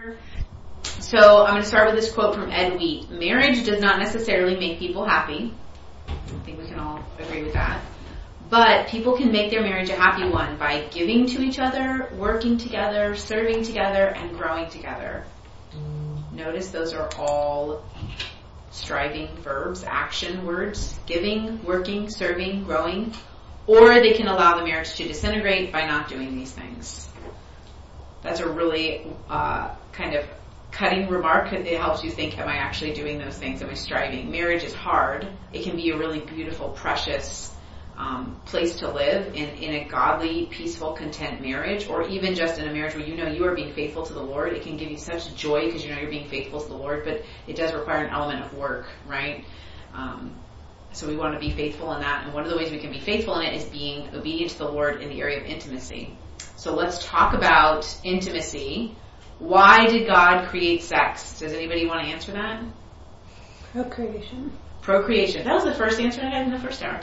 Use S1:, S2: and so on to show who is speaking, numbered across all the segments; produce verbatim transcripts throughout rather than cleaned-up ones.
S1: So I'm going to start with this quote from Ed Wheat. Marriage does not necessarily make people happy. I think we can all agree with that. But people can make their marriage a happy one by giving to each other, working together, serving together, and growing together. Notice those are all striving verbs, action words. Giving, working, serving, growing. Or they can allow the marriage to disintegrate by not doing these things. That's a really uh, kind of cutting remark. It helps you think, am I actually doing those things? Am I striving? Marriage is hard. It can be a really beautiful, precious um, place to live in, in a godly, peaceful, content marriage, or even just in a marriage where you know you are being faithful to the Lord. It can give you such joy because you know you're being faithful to the Lord, but it does require an element of work, right? Um, so we want to be faithful in that, and one of the ways we can be faithful in it is being obedient to the Lord in the area of intimacy. So let's talk about intimacy. Why did God create sex? Does anybody want to answer that?
S2: Procreation.
S1: Procreation. That was the first answer I had in the first hour.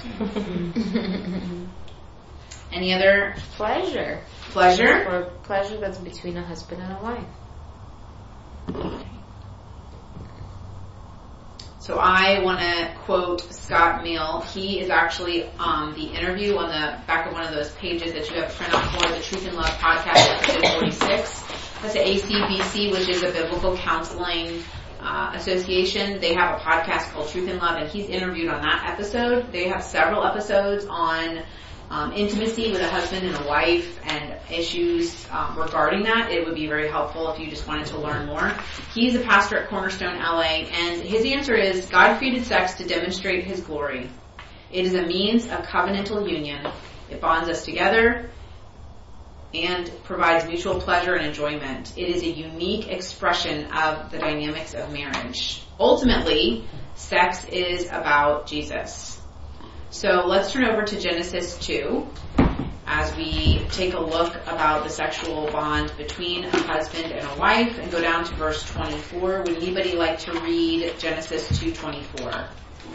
S1: Any other?
S3: Pleasure.
S1: Pleasure?
S3: Or pleasure that's between a husband and a wife.
S1: So I want to quote Scott Meal. He is actually um, the interview on the back of one of those pages that you have printed out for the Truth and Love podcast, episode forty-six. That's the A C B C, which is a biblical counseling uh, association. They have a podcast called Truth and Love, and he's interviewed on that episode. They have several episodes on um, intimacy with a husband and a wife and issues um, regarding that. It would be very helpful if you just wanted to learn more. He's a pastor at Cornerstone L A, and his answer is, God created sex to demonstrate His glory. It is a means of covenantal union. It bonds us together and provides mutual pleasure and enjoyment. It is a unique expression of the dynamics of marriage. Ultimately, sex is about Jesus. So let's turn over to Genesis two as we take a look about the sexual bond between a husband and a wife and go down to verse twenty-four. Would anybody like to read Genesis two twenty-four?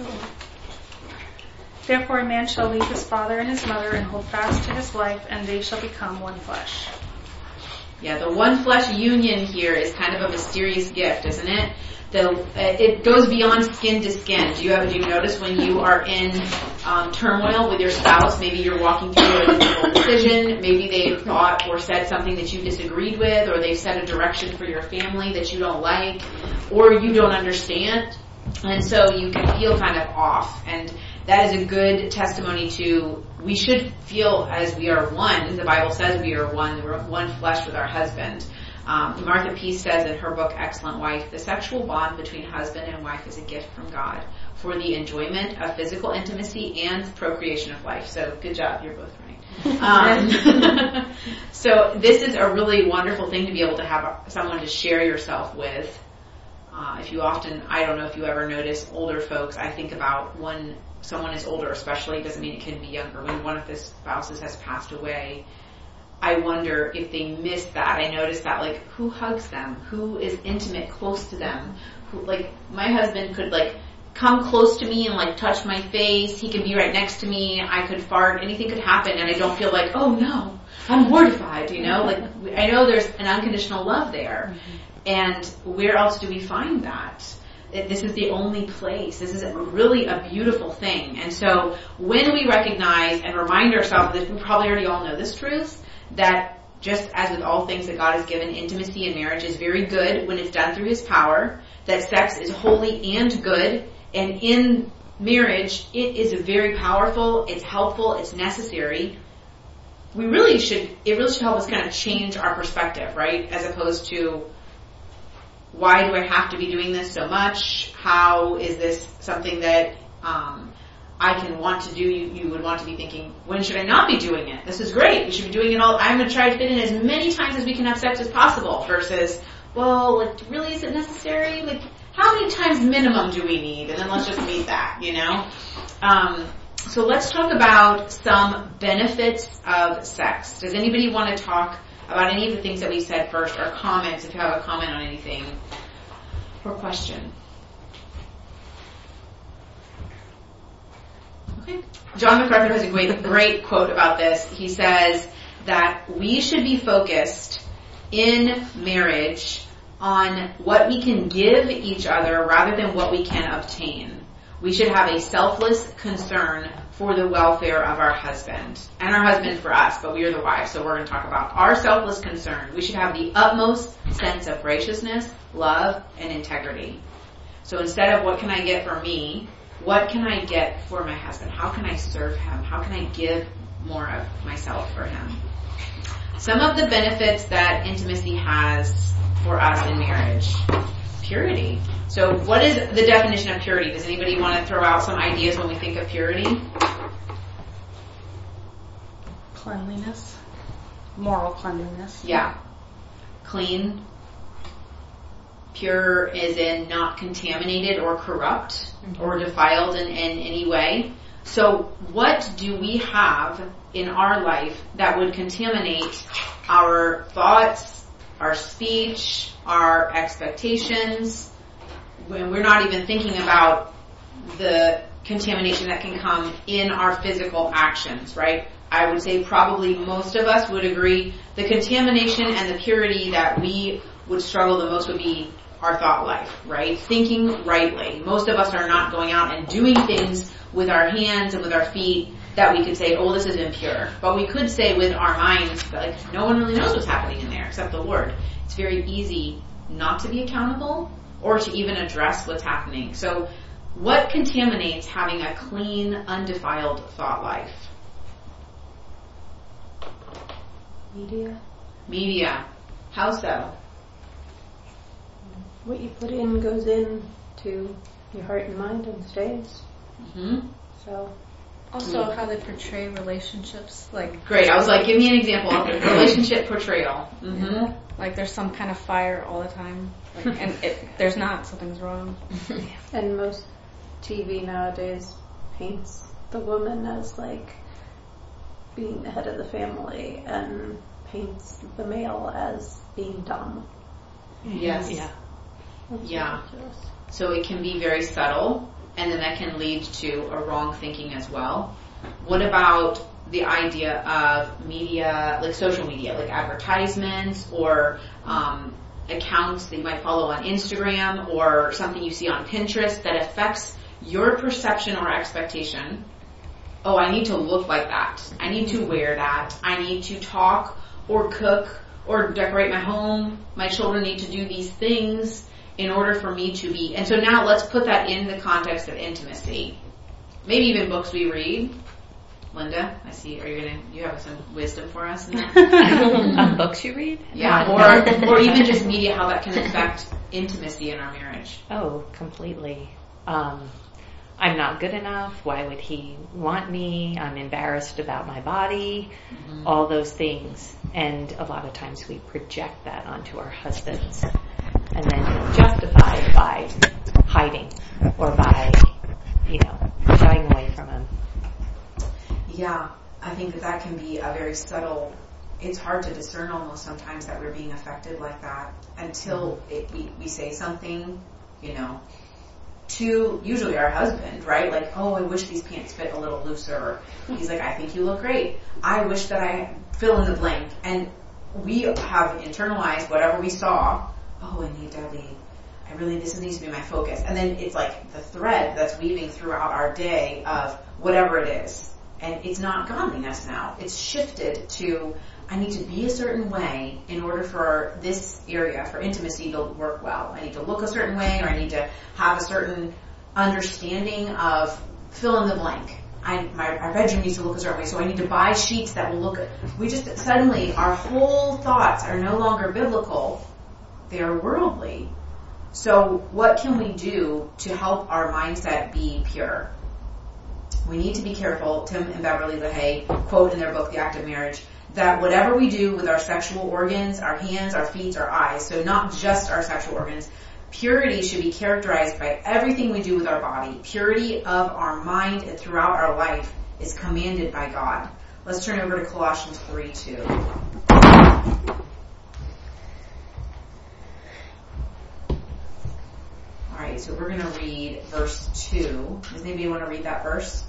S2: Therefore a man shall leave his father and his mother and hold fast to his wife, and they shall become one flesh.
S1: Yeah, the one flesh union here is kind of a mysterious gift, isn't it? The, it goes beyond skin to skin. Do you have, do you notice when you are in um, turmoil with your spouse, maybe you're walking through a difficult decision, maybe they've thought or said something that you disagreed with, or they've set a direction for your family that you don't like, or you don't understand, and so you can feel kind of off. And that is a good testimony to, we should feel as we are one. The Bible says we are one. We're one flesh with our husband. Um, Martha Peace says in her book, Excellent Wife, the sexual bond between husband and wife is a gift from God for the enjoyment of physical intimacy and procreation of life. So good job. You're both right. Um, so this is a really wonderful thing to be able to have someone to share yourself with. Uh, if you often, I don't know if you ever notice older folks, I think about when someone is older especially, doesn't mean it can be younger, when one of the spouses has passed away, I wonder if they miss that. I notice that, like, who hugs them? Who is intimate, close to them? Who, like, my husband could, like, come close to me and, like, touch my face. He could be right next to me. I could fart. Anything could happen, and I don't feel like, oh, no, I'm mortified, you know? Like, I know there's an unconditional love there. Mm-hmm. And where else do we find that? This is the only place. This is really a beautiful thing. And so when we recognize and remind ourselves that we probably already all know this truth, that just as with all things that God has given, intimacy in marriage is very good when it's done through His power, that sex is holy and good, and in marriage it is very powerful, it's helpful, it's necessary. We really should, it really should help us kind of change our perspective, right? As opposed to, why do I have to be doing this so much? How is this something that um, I can want to do? You, you would want to be thinking, when should I not be doing it? This is great. We should be doing it all. I'm going to try to fit in as many times as we can have sex as possible. Versus, well, like, really, is it necessary? Like, how many times minimum do we need? And then let's just meet that, you know? Um, so let's talk about some benefits of sex. Does anybody want to talk about any of the things that we said first, or comments, if you have a comment on anything, or question? Okay. John MacArthur has a great, great quote about this. He says that we should be focused in marriage on what we can give each other rather than what we can obtain. We should have a selfless concern for the welfare of our husband, and our husband for us, but we are the wives, so we're going to talk about our selfless concern. We should have the utmost sense of graciousness, love, and integrity. So instead of what can I get for me, what can I get for my husband? How can I serve him? How can I give more of myself for him? Some of the benefits that intimacy has for us in marriage. Purity. So what is the definition of purity? Does anybody want to throw out some ideas when we think of purity?
S2: Cleanliness. Moral cleanliness.
S1: Yeah. Clean. Pure is in not contaminated or corrupt mm-hmm. or defiled in, in any way. So what do we have in our life that would contaminate our thoughts, our speech, our expectations, when we're not even thinking about the contamination that can come in our physical actions, right? I would say probably most of us would agree the contamination and the purity that we would struggle the most would be our thought life, right? Thinking rightly. Most of us are not going out and doing things with our hands and with our feet that we could say, oh, this is impure. But we could say with our minds, like, no one really knows what's happening in there except the Lord. It's very easy not to be accountable or to even address what's happening. So what contaminates having a clean, undefiled thought life?
S4: Media.
S1: Media. How so?
S4: What you put in goes in to your heart and mind and stays.
S1: Mm-hmm.
S4: So.
S2: Also, how they portray relationships, like
S1: great. I was like, give me an example of a relationship portrayal. Mm-hmm.
S2: Like there's some kind of fire all the time, like, and it, there's not. Something's wrong.
S4: And most T V nowadays paints the woman as like being the head of the family, and paints the male as being dumb.
S1: Yes.
S3: Yeah.
S4: That's
S1: Yeah.
S4: ridiculous.
S1: So it can be very subtle, and then that can lead to a wrong thinking as well. What about the idea of media, like social media, like advertisements or um, accounts that you might follow on Instagram or something you see on Pinterest that affects your perception or expectation? Oh, I need to look like that. I need to wear that. I need to talk or cook or decorate my home. My children need to do these things in order for me to be. And so now let's put that in the context of intimacy. Maybe even books we read. Linda, I see. Are you gonna? You have some wisdom for us in that?
S3: um, books you read?
S1: Yeah, or or even just media, how that can affect intimacy in our marriage.
S3: Oh, completely. Um, I'm not good enough. Why would he want me? I'm embarrassed about my body. Mm-hmm. All those things, and a lot of times we project that onto our husbands, and then justify it by hiding or by, you know, shying away from him.
S1: Yeah, I think that that can be a very subtle, it's hard to discern almost sometimes that we're being affected like that until it, we, we say something, you know, to usually our husband, right? Like, oh, I wish these pants fit a little looser. He's like, I think you look great. I wish that I fill in the blank. And we have internalized whatever we saw. Oh, I need to leave. I really, this needs to be my focus. And then it's like the thread that's weaving throughout our day of whatever it is. And it's not godliness now. It's shifted to, I need to be a certain way in order for this area, for intimacy to work well. I need to look a certain way, or I need to have a certain understanding of fill in the blank. I, my, my bedroom needs to look a certain way, so I need to buy sheets that will look, we just, suddenly, our whole thoughts are no longer biblical. They are worldly. So what can we do to help our mindset be pure? We need to be careful. Tim and Beverly LaHaye quote in their book, The Act of Marriage, that whatever we do with our sexual organs, our hands, our feet, our eyes, so not just our sexual organs, purity should be characterized by everything we do with our body. Purity of our mind and throughout our life is commanded by God. Let's turn over to Colossians three two. All right, so we're going to read verse two. Does anybody want to read that verse?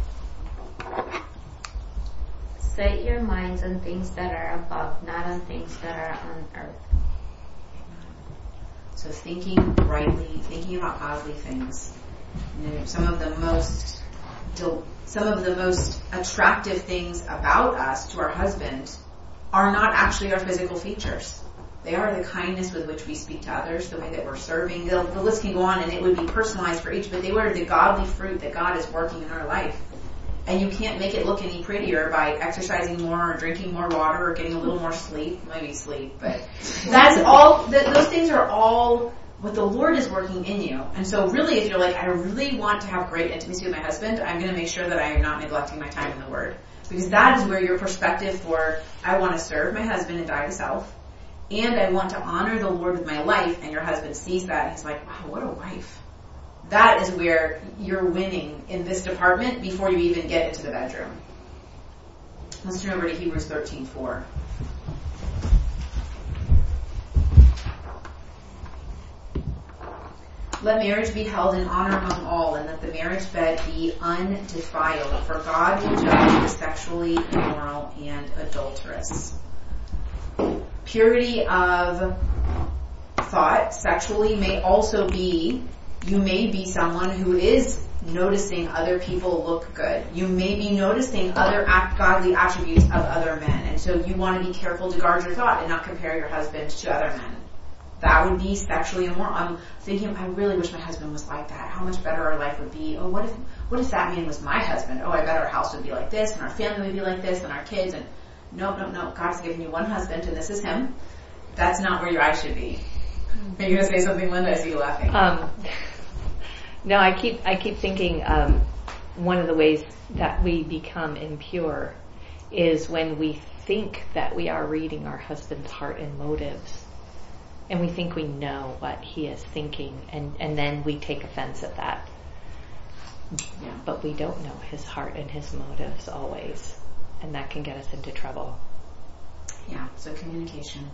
S5: Set your minds on things that are above, not on things that are on earth.
S1: So thinking rightly, thinking about godly things. You know, some of the most some of the most attractive things about us to our husband are not actually our physical features. They are the kindness with which we speak to others, the way that we're serving. The, the list can go on, and it would be personalized for each, but they were the godly fruit that God is working in our life. And you can't make it look any prettier by exercising more or drinking more water or getting a little more sleep. Maybe sleep, but that's all, th- those things are all what the Lord is working in you. And so really, if you're like, I really want to have great intimacy with my husband, I'm going to make sure that I am not neglecting my time in the Word. Because that is where your perspective for, I want to serve my husband and die to self, and I want to honor the Lord with my life, and your husband sees that, and he's like, wow, what a wife. That is where you're winning in this department before you even get into the bedroom. Let's turn over to Hebrews thirteen four. Let marriage be held in honor among all, and let the marriage bed be undefiled, for God will judge the sexually immoral and adulterous. Purity of thought sexually may also be, you may be someone who is noticing other people look good. You may be noticing other act, godly attributes of other men, and so you want to be careful to guard your thought and not compare your husband to other men. That would be sexually immoral. I'm thinking, I really wish my husband was like that. How much better our life would be. Oh, what if, what if that man was my husband? Oh, I bet our house would be like this, and our family would be like this, and our kids, and no, no, no. God's given you one husband, and this is him. That's not where your eyes should be. Are you going to say something, Linda? I see you laughing.
S3: Um, no, I keep, I keep thinking, um, one of the ways that we become impure is when we think that we are reading our husband's heart and motives. And we think we know what he is thinking, and, and then we take offense at that.
S1: Yeah.
S3: But we don't know his heart and his motives always, and that can get us into trouble.
S1: Yeah, so communication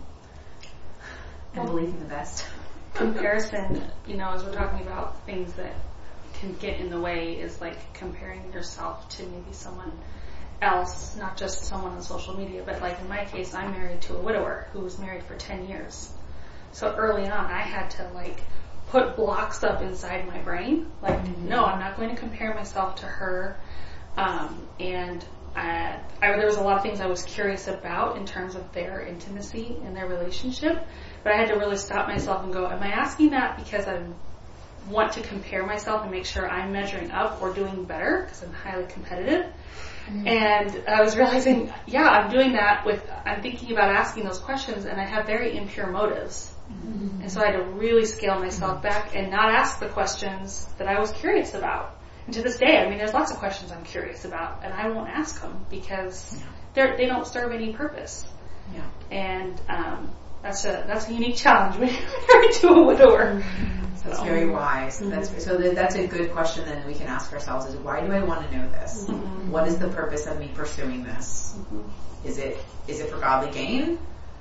S1: and believing the best.
S2: Comparison, you know, as we're talking about things that can get in the way, is like comparing yourself to maybe someone else, not just someone on social media, but like in my case, I'm married to a widower who was married for ten years. So early on, I had to like put blocks up inside my brain. Like, mm-hmm. no, I'm not going to compare myself to her. Um, and I, I, there was a lot of things I was curious about in terms of their intimacy and their relationship. But I had to really stop myself and go, am I asking that because I want to compare myself and make sure I'm measuring up or doing better because I'm highly competitive? Mm-hmm. And I was realizing, yeah, I'm doing that with, I'm thinking about asking those questions, and I have very impure motives. Mm-hmm. And so I had to really scale myself back and not ask the questions that I was curious about. And to this day, I mean, there's lots of questions I'm curious about, and I won't ask them because yeah. they're, they don't serve any purpose.
S1: Yeah.
S2: And um, that's a that's a unique challenge when you're married to a widower.
S1: Mm-hmm. That's so, very wise. Mm-hmm. That's so that, that's a good question. Then we can ask ourselves: is why do I want to know this? Mm-hmm. What is the purpose of me pursuing this? Mm-hmm. Is it is it for godly gain?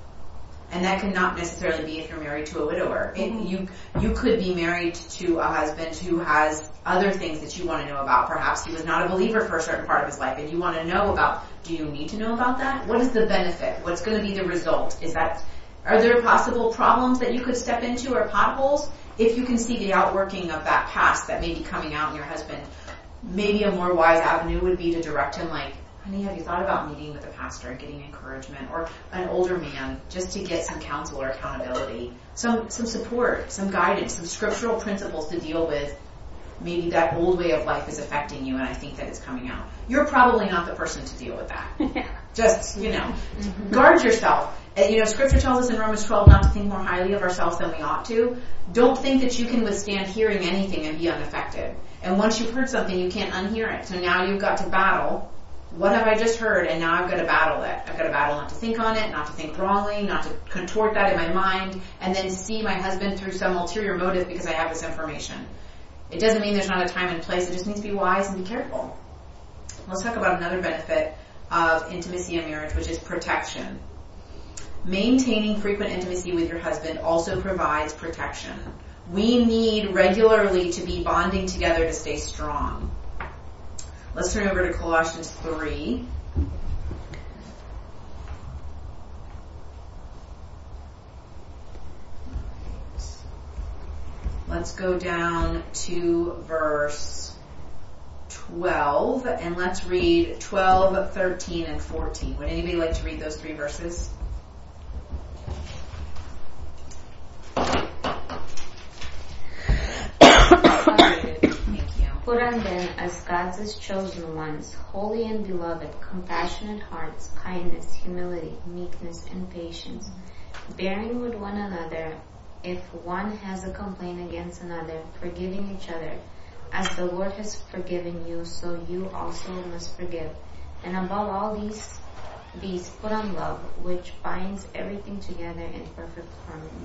S1: And that could not necessarily be if you're married to a widower. It, mm-hmm. You you could be married to a husband who has other things that you want to know about. Perhaps he was not a believer for a certain part of his life, and you want to know about. Do you need to know about that? What is the benefit? What's going to be the result? Is that are there possible problems that you could step into or potholes? If you can see the outworking of that past that may be coming out in your husband, maybe a more wise avenue would be to direct him like, honey, have you thought about meeting with a pastor and getting encouragement, or an older man, just to get some counsel or accountability, some some support, some guidance, some scriptural principles to deal with maybe that old way of life is affecting you, and I think that it's coming out. You're probably not the person to deal with that. Just, you know, mm-hmm. guard yourself. You know, Scripture tells us in Romans twelve not to think more highly of ourselves than we ought to. Don't think that you can withstand hearing anything and be unaffected. And once you've heard something, you can't unhear it. So now you've got to battle. What have I just heard? And now I've got to battle it. I've got to battle not to think on it, not to think wrongly, not to contort that in my mind, and then see my husband through some ulterior motive because I have this information. It doesn't mean there's not a time and place. It just means to be wise and be careful. Let's talk about another benefit of intimacy in marriage, which is protection. Maintaining frequent intimacy with your husband also provides protection. We need regularly to be bonding together to stay strong. Let's turn over to Colossians three. let's go down to verse twelve, and let's read twelve, thirteen, and fourteen. Would anybody like to read those three verses? Thank you.
S5: Put on then as God's chosen ones, holy and beloved, compassionate hearts, kindness, humility, meekness, and patience, bearing with one another. If one has a complaint against another, forgiving each other, as the Lord has forgiven you, so you also must forgive. And above all these, these put on love, which binds everything together in perfect harmony.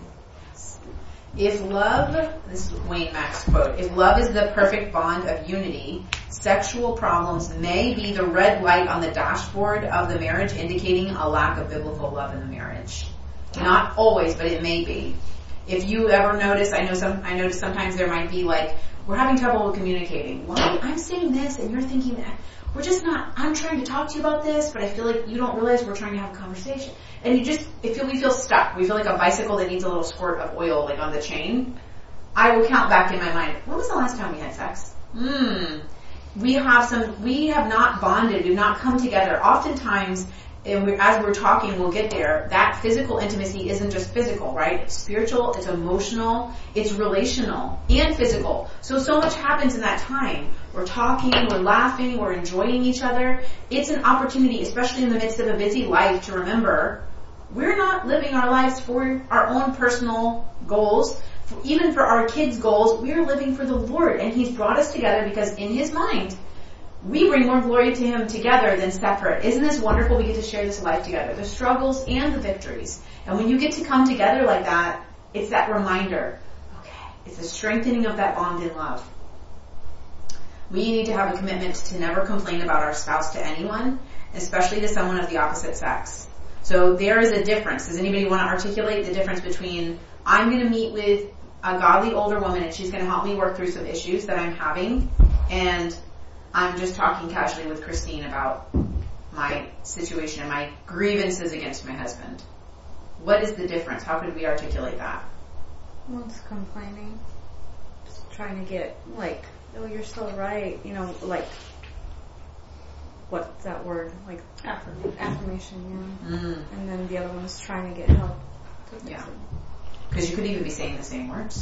S1: If love, this is Wayne Mack's quote, if love is the perfect bond of unity, sexual problems may be the red light on the dashboard of the marriage, indicating a lack of biblical love in the marriage. Not always, but it may be. If you ever notice, I know some, I notice sometimes there might be like, we're having trouble with communicating. Well, I'm saying this and you're thinking that. We're just not, I'm trying to talk to you about this, but I feel like you don't realize we're trying to have a conversation. And you just, it feel, we feel stuck. We feel like a bicycle that needs a little squirt of oil like on the chain. I will count back in my mind, when was the last time we had sex? Hmm. We have some, we have not bonded, we've not come together. Oftentimes, and we're, as we're talking, we'll get there, that physical intimacy isn't just physical, right? It's spiritual, it's emotional, it's relational, and physical. So, so much happens in that time. We're talking, we're laughing, we're enjoying each other. It's an opportunity, especially in the midst of a busy life, to remember we're not living our lives for our own personal goals. Even for our kids' goals, we're living for the Lord. And He's brought us together because in His mind, we bring more glory to Him together than separate. Isn't this wonderful? We get to share this life together. The struggles and the victories. And when you get to come together like that, it's that reminder. Okay, it's a strengthening of that bond in love. We need to have a commitment to never complain about our spouse to anyone, especially to someone of the opposite sex. So there is a difference. Does anybody want to articulate the difference between I'm going to meet with a godly older woman and she's going to help me work through some issues that I'm having, and I'm just talking casually with Christine about my situation and my grievances against my husband? What is the difference? How could we articulate that?
S4: One's complaining, just trying to get, like, oh, you're so right, you know, like, what's that word? Like, affirmation, affirmation yeah. Mm. And then the other one is trying to get help. To
S1: yeah. Because you could even be saying the same words.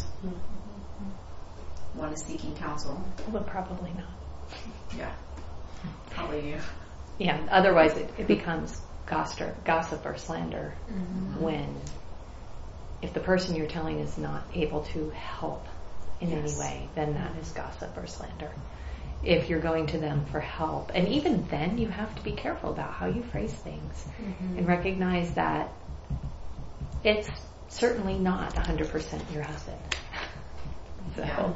S1: Mm-hmm. One is seeking counsel.
S3: Well, probably not.
S1: Yeah. Probably you.
S3: Yeah, otherwise it, it becomes gossip, gossip or slander
S1: mm-hmm.
S3: when, if the person you're telling is not able to help in yes. any way, then that is gossip or slander. If you're going to them for help, and even then you have to be careful about how you phrase things mm-hmm. and recognize that it's certainly not one hundred percent your husband. So.
S1: Yeah.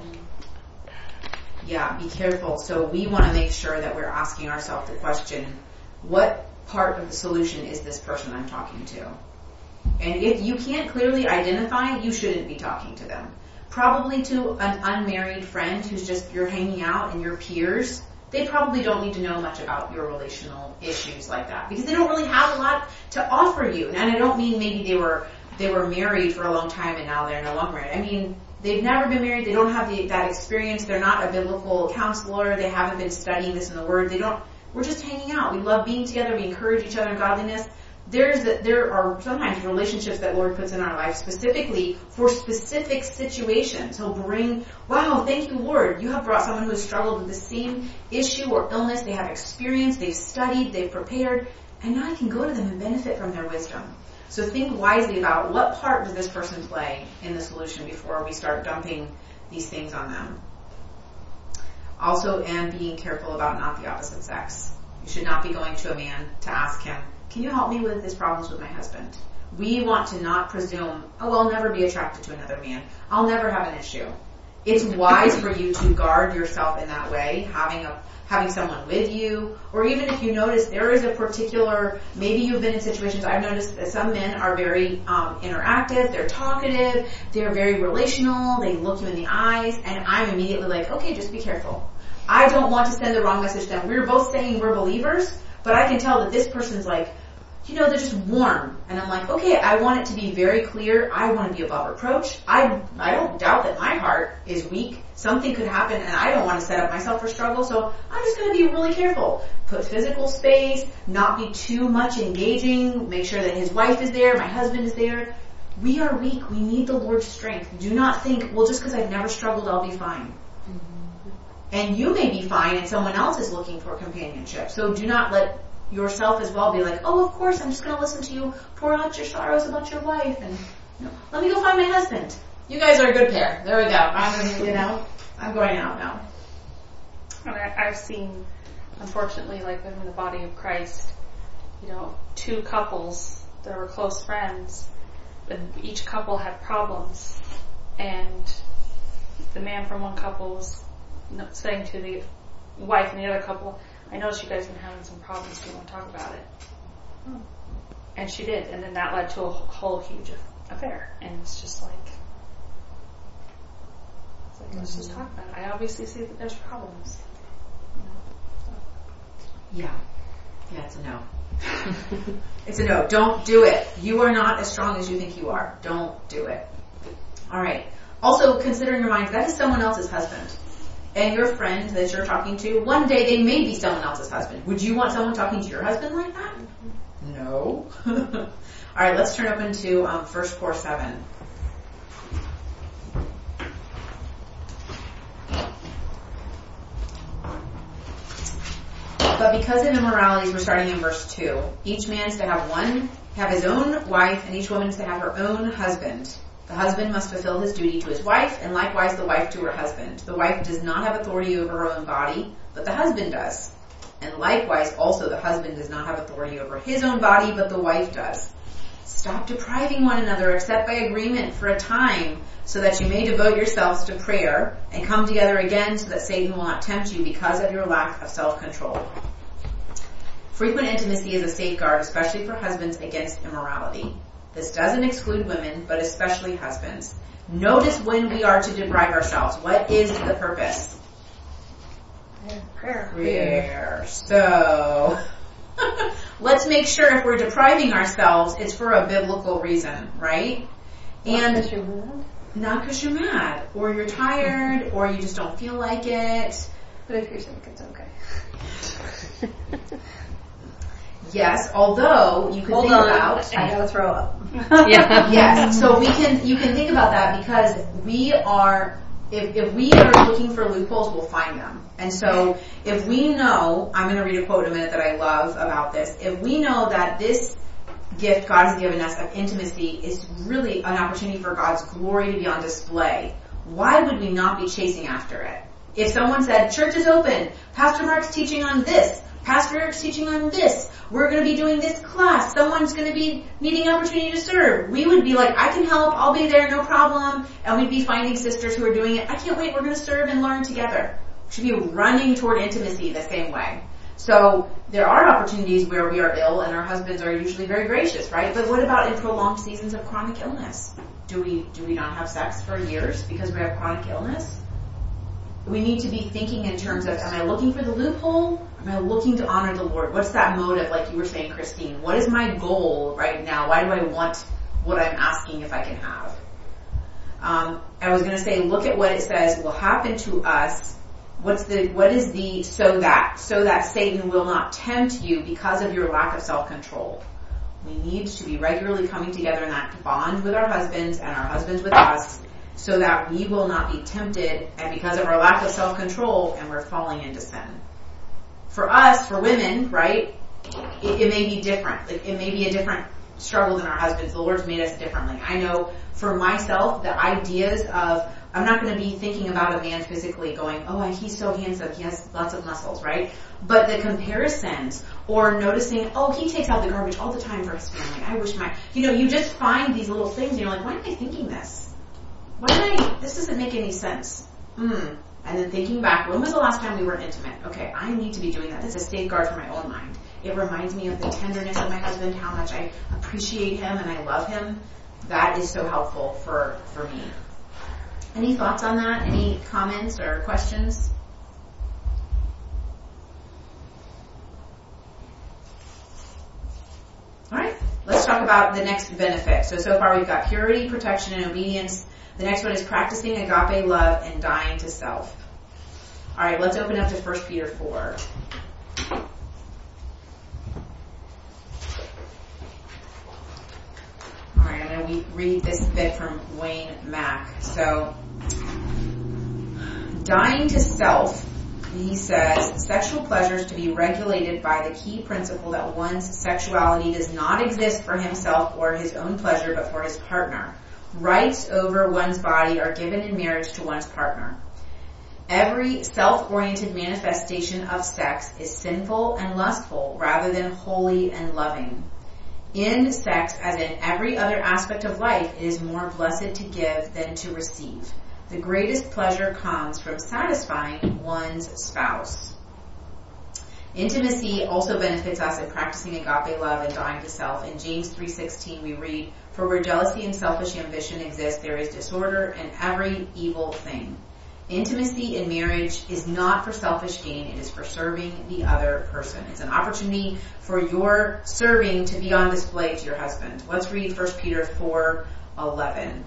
S1: Yeah, be careful. So we want to make sure that we're asking ourselves the question, what part of the solution is this person I'm talking to? And if you can't clearly identify, you shouldn't be talking to them. Probably to an unmarried friend who's just, you're hanging out and your peers, they probably don't need to know much about your relational issues like that because they don't really have a lot to offer you. And I don't mean maybe they were they were married for a long time and now they're no longer married. I mean, they've never been married, they don't have the, that experience, they're not a biblical counselor, they haven't been studying this in the Word, they don't, we're just hanging out. We love being together, we encourage each other in godliness. There's a, there are sometimes relationships that Lord puts in our life specifically for specific situations. He'll bring, wow, thank you, Lord. You have brought someone who has struggled with the same issue or illness. They have experience, they've studied, they've prepared, and now I can go to them and benefit from their wisdom. So think wisely about what part does this person play in the solution before we start dumping these things on them. Also, and being careful about not the opposite sex. You should not be going to a man to ask him, can you help me with these problems with my husband? We want to not presume, oh, I'll never be attracted to another man. I'll never have an issue. It's wise for you to guard yourself in that way, having a having someone with you, or even if you notice there is a particular, maybe you've been in situations, I've noticed that some men are very um, interactive, they're talkative, they're very relational, they look you in the eyes, and I'm immediately like, okay, just be careful. I don't want to send the wrong message to them. We're both saying we're believers, but I can tell that this person's like, you know, they're just warm. And I'm like, okay, I want it to be very clear. I want to be above reproach. I I don't doubt that my heart is weak. Something could happen and I don't want to set up myself for struggle, so I'm just going to be really careful. Put physical space, not be too much engaging, make sure that his wife is there, my husband is there. We are weak. We need the Lord's strength. Do not think, well, just because I've never struggled, I'll be fine. Mm-hmm. And you may be fine and someone else is looking for companionship. So do not let yourself as well be like, oh, of course, I'm just going to listen to you pour out your sorrows about your wife and you know, let me go find my husband. You guys are a good pair. There we go. I'm, you know, I'm going out now.
S2: And I, I've seen, unfortunately, like within the body of Christ, you know, two couples that were close friends, but each couple had problems, and the man from one couple was saying to the wife and the other couple, I noticed you guys have been having some problems, do you want to talk about it? Hmm. And she did, and then that led to a whole huge affair, and it's just like, it's like, let's just talk about it. I obviously see that there's problems. You know, so.
S1: Yeah. Yeah, it's a no. It's a no. Don't do it. You are not as strong as you think you are. Don't do it. All right. Also, consider in your mind, that is someone else's husband. And your friend that you're talking to, one day they may be someone else's husband. Would you want someone talking to your husband like that? No. All right, let's turn open to um, First Cor seven. But because of immoralities, we're starting in verse two. Each man is to have one, have his own wife, and each woman is to have her own husband. The husband must fulfill his duty to his wife, and likewise the wife to her husband. The wife does not have authority over her own body, but the husband does. And likewise also the husband does not have authority over his own body, but the wife does. Stop depriving one another except by agreement for a time, so that you may devote yourselves to prayer, and come together again so that Satan will not tempt you because of your lack of self-control. Frequent intimacy is a safeguard, especially for husbands, against immorality. This doesn't exclude women, but especially husbands. Notice when we are to deprive ourselves. What is the purpose?
S2: Prayer.
S1: Prayer. So, let's make sure if we're depriving ourselves, it's for a biblical reason, right?
S4: And not because you're mad.
S1: Not because you're mad, or you're tired, or you just don't feel like it.
S4: But if you're sick, it's okay.
S1: Yes, although you can
S4: Hold
S1: think
S4: on,
S1: about.
S4: I gotta throw up.
S3: Yeah.
S1: Yes, so we can. You can think about that because we are. If, if we are looking for loopholes, we'll find them. And so, if we know, I'm going to read a quote in a minute that I love about this. If we know that this gift God has given us of intimacy is really an opportunity for God's glory to be on display, why would we not be chasing after it? If someone said, church is open, Pastor Mark's teaching on this, Pastor Eric's teaching on this, we're going to be doing this class, someone's going to be needing an opportunity to serve, we would be like, I can help, I'll be there, no problem, and we'd be finding sisters who are doing it. I can't wait, we're going to serve and learn together. We should be running toward intimacy the same way. So there are opportunities where we are ill and our husbands are usually very gracious, right? But what about in prolonged seasons of chronic illness? Do we do we not have sex for years because we have chronic illness? We need to be thinking in terms of, am I looking for the loophole? Am I looking to honor the Lord? What's that motive, like you were saying, Christine? What is my goal right now? Why do I want what I'm asking if I can have? Um, I was going to say, look at what it says will happen to us. What's the, what is the so that? So that Satan will not tempt you because of your lack of self-control. We need to be regularly coming together in that bond with our husbands and our husbands with us so that we will not be tempted and because of our lack of self-control and we're falling into sin. For us, for women, right, it, it may be different. It, it may be a different struggle than our husbands. The Lord's made us differently. I know for myself, the ideas of I'm not going to be thinking about a man physically going, oh, he's so handsome, he has lots of muscles, right? But the comparisons or noticing, oh, he takes out the garbage all the time for his family. I wish my, you know, you just find these little things and you're like, why am I thinking this? Why am I, this doesn't make any sense. Hmm. And then thinking back, when was the last time we were intimate? Okay, I need to be doing that. That's a safeguard for my own mind. It reminds me of the tenderness of my husband, how much I appreciate him and I love him. That is so helpful for, for me. Any thoughts on that? Any comments or questions? All right, let's talk about the next benefit. So, so far we've got purity, protection, and obedience. The next one is practicing agape love and dying to self. All right, let's open up to First Peter four. All right, I'm going to read this bit from Wayne Mack. So, dying to self, he says, sexual pleasure is to be regulated by the key principle that one's sexuality does not exist for himself or his own pleasure, but for his partner. Rights over one's body are given in marriage to one's partner. Every self-oriented manifestation of sex is sinful and lustful rather than holy and loving. In sex, as in every other aspect of life, it is more blessed to give than to receive. The greatest pleasure comes from satisfying one's spouse. Intimacy also benefits us in practicing agape love and dying to self. In James three sixteen we read, "For where jealousy and selfish ambition exist, there is disorder and every evil thing." Intimacy in marriage is not for selfish gain, it is for serving the other person. It's an opportunity for your serving to be on display to your husband. Let's read First Peter four eleven.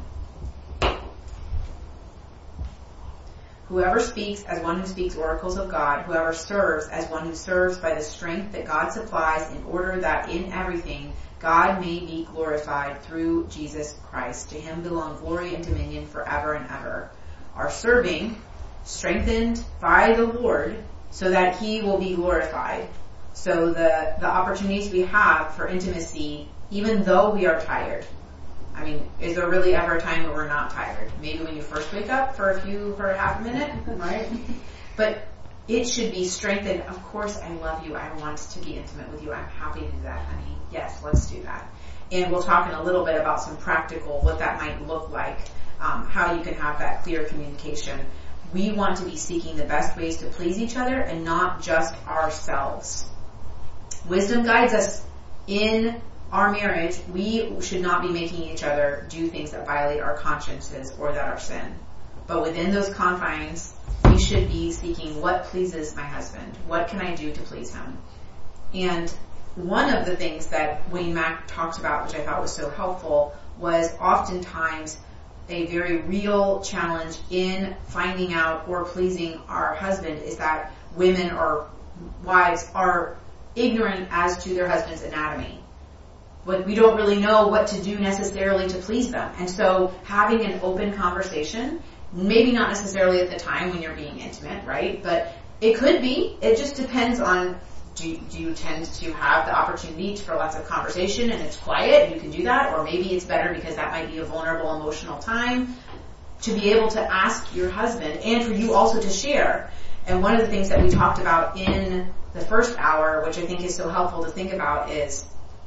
S1: Whoever speaks as one who speaks oracles of God, whoever serves as one who serves by the strength that God supplies, in order that in everything God may be glorified through Jesus Christ. To him belong glory and dominion forever and ever. Our serving, strengthened by the Lord, so that he will be glorified. So the, the opportunities we have for intimacy, even though we are tired. I mean, is there really ever a time where we're not tired? Maybe when you first wake up for a few, for a half a minute, right? But it should be strengthened. Of course, I love you. I want to be intimate with you. I'm happy to do that, honey. Yes, let's do that. And we'll talk in a little bit about some practical, what that might look like, um, how you can have that clear communication. We want to be seeking the best ways to please each other and not just ourselves. Wisdom guides us in our marriage. We should not be making each other do things that violate our consciences or that are sin. But within those confines, we should be seeking what pleases my husband. What can I do to please him? And one of the things that Wayne Mack talks about, which I thought was so helpful, was oftentimes a very real challenge in finding out or pleasing our husband is that women or wives are ignorant as to their husband's anatomy. But we don't really know what to do necessarily to please them. And so having an open conversation, maybe not necessarily at the time when you're being intimate, right? But it could be. It just depends on, do you, do you tend to have the opportunity for lots of conversation and it's quiet and you can do that? Or maybe it's better because that might be a vulnerable emotional time to be able to ask your husband and for you also to share. And one of the things that we talked about in the first hour, which I think is so helpful to think about, is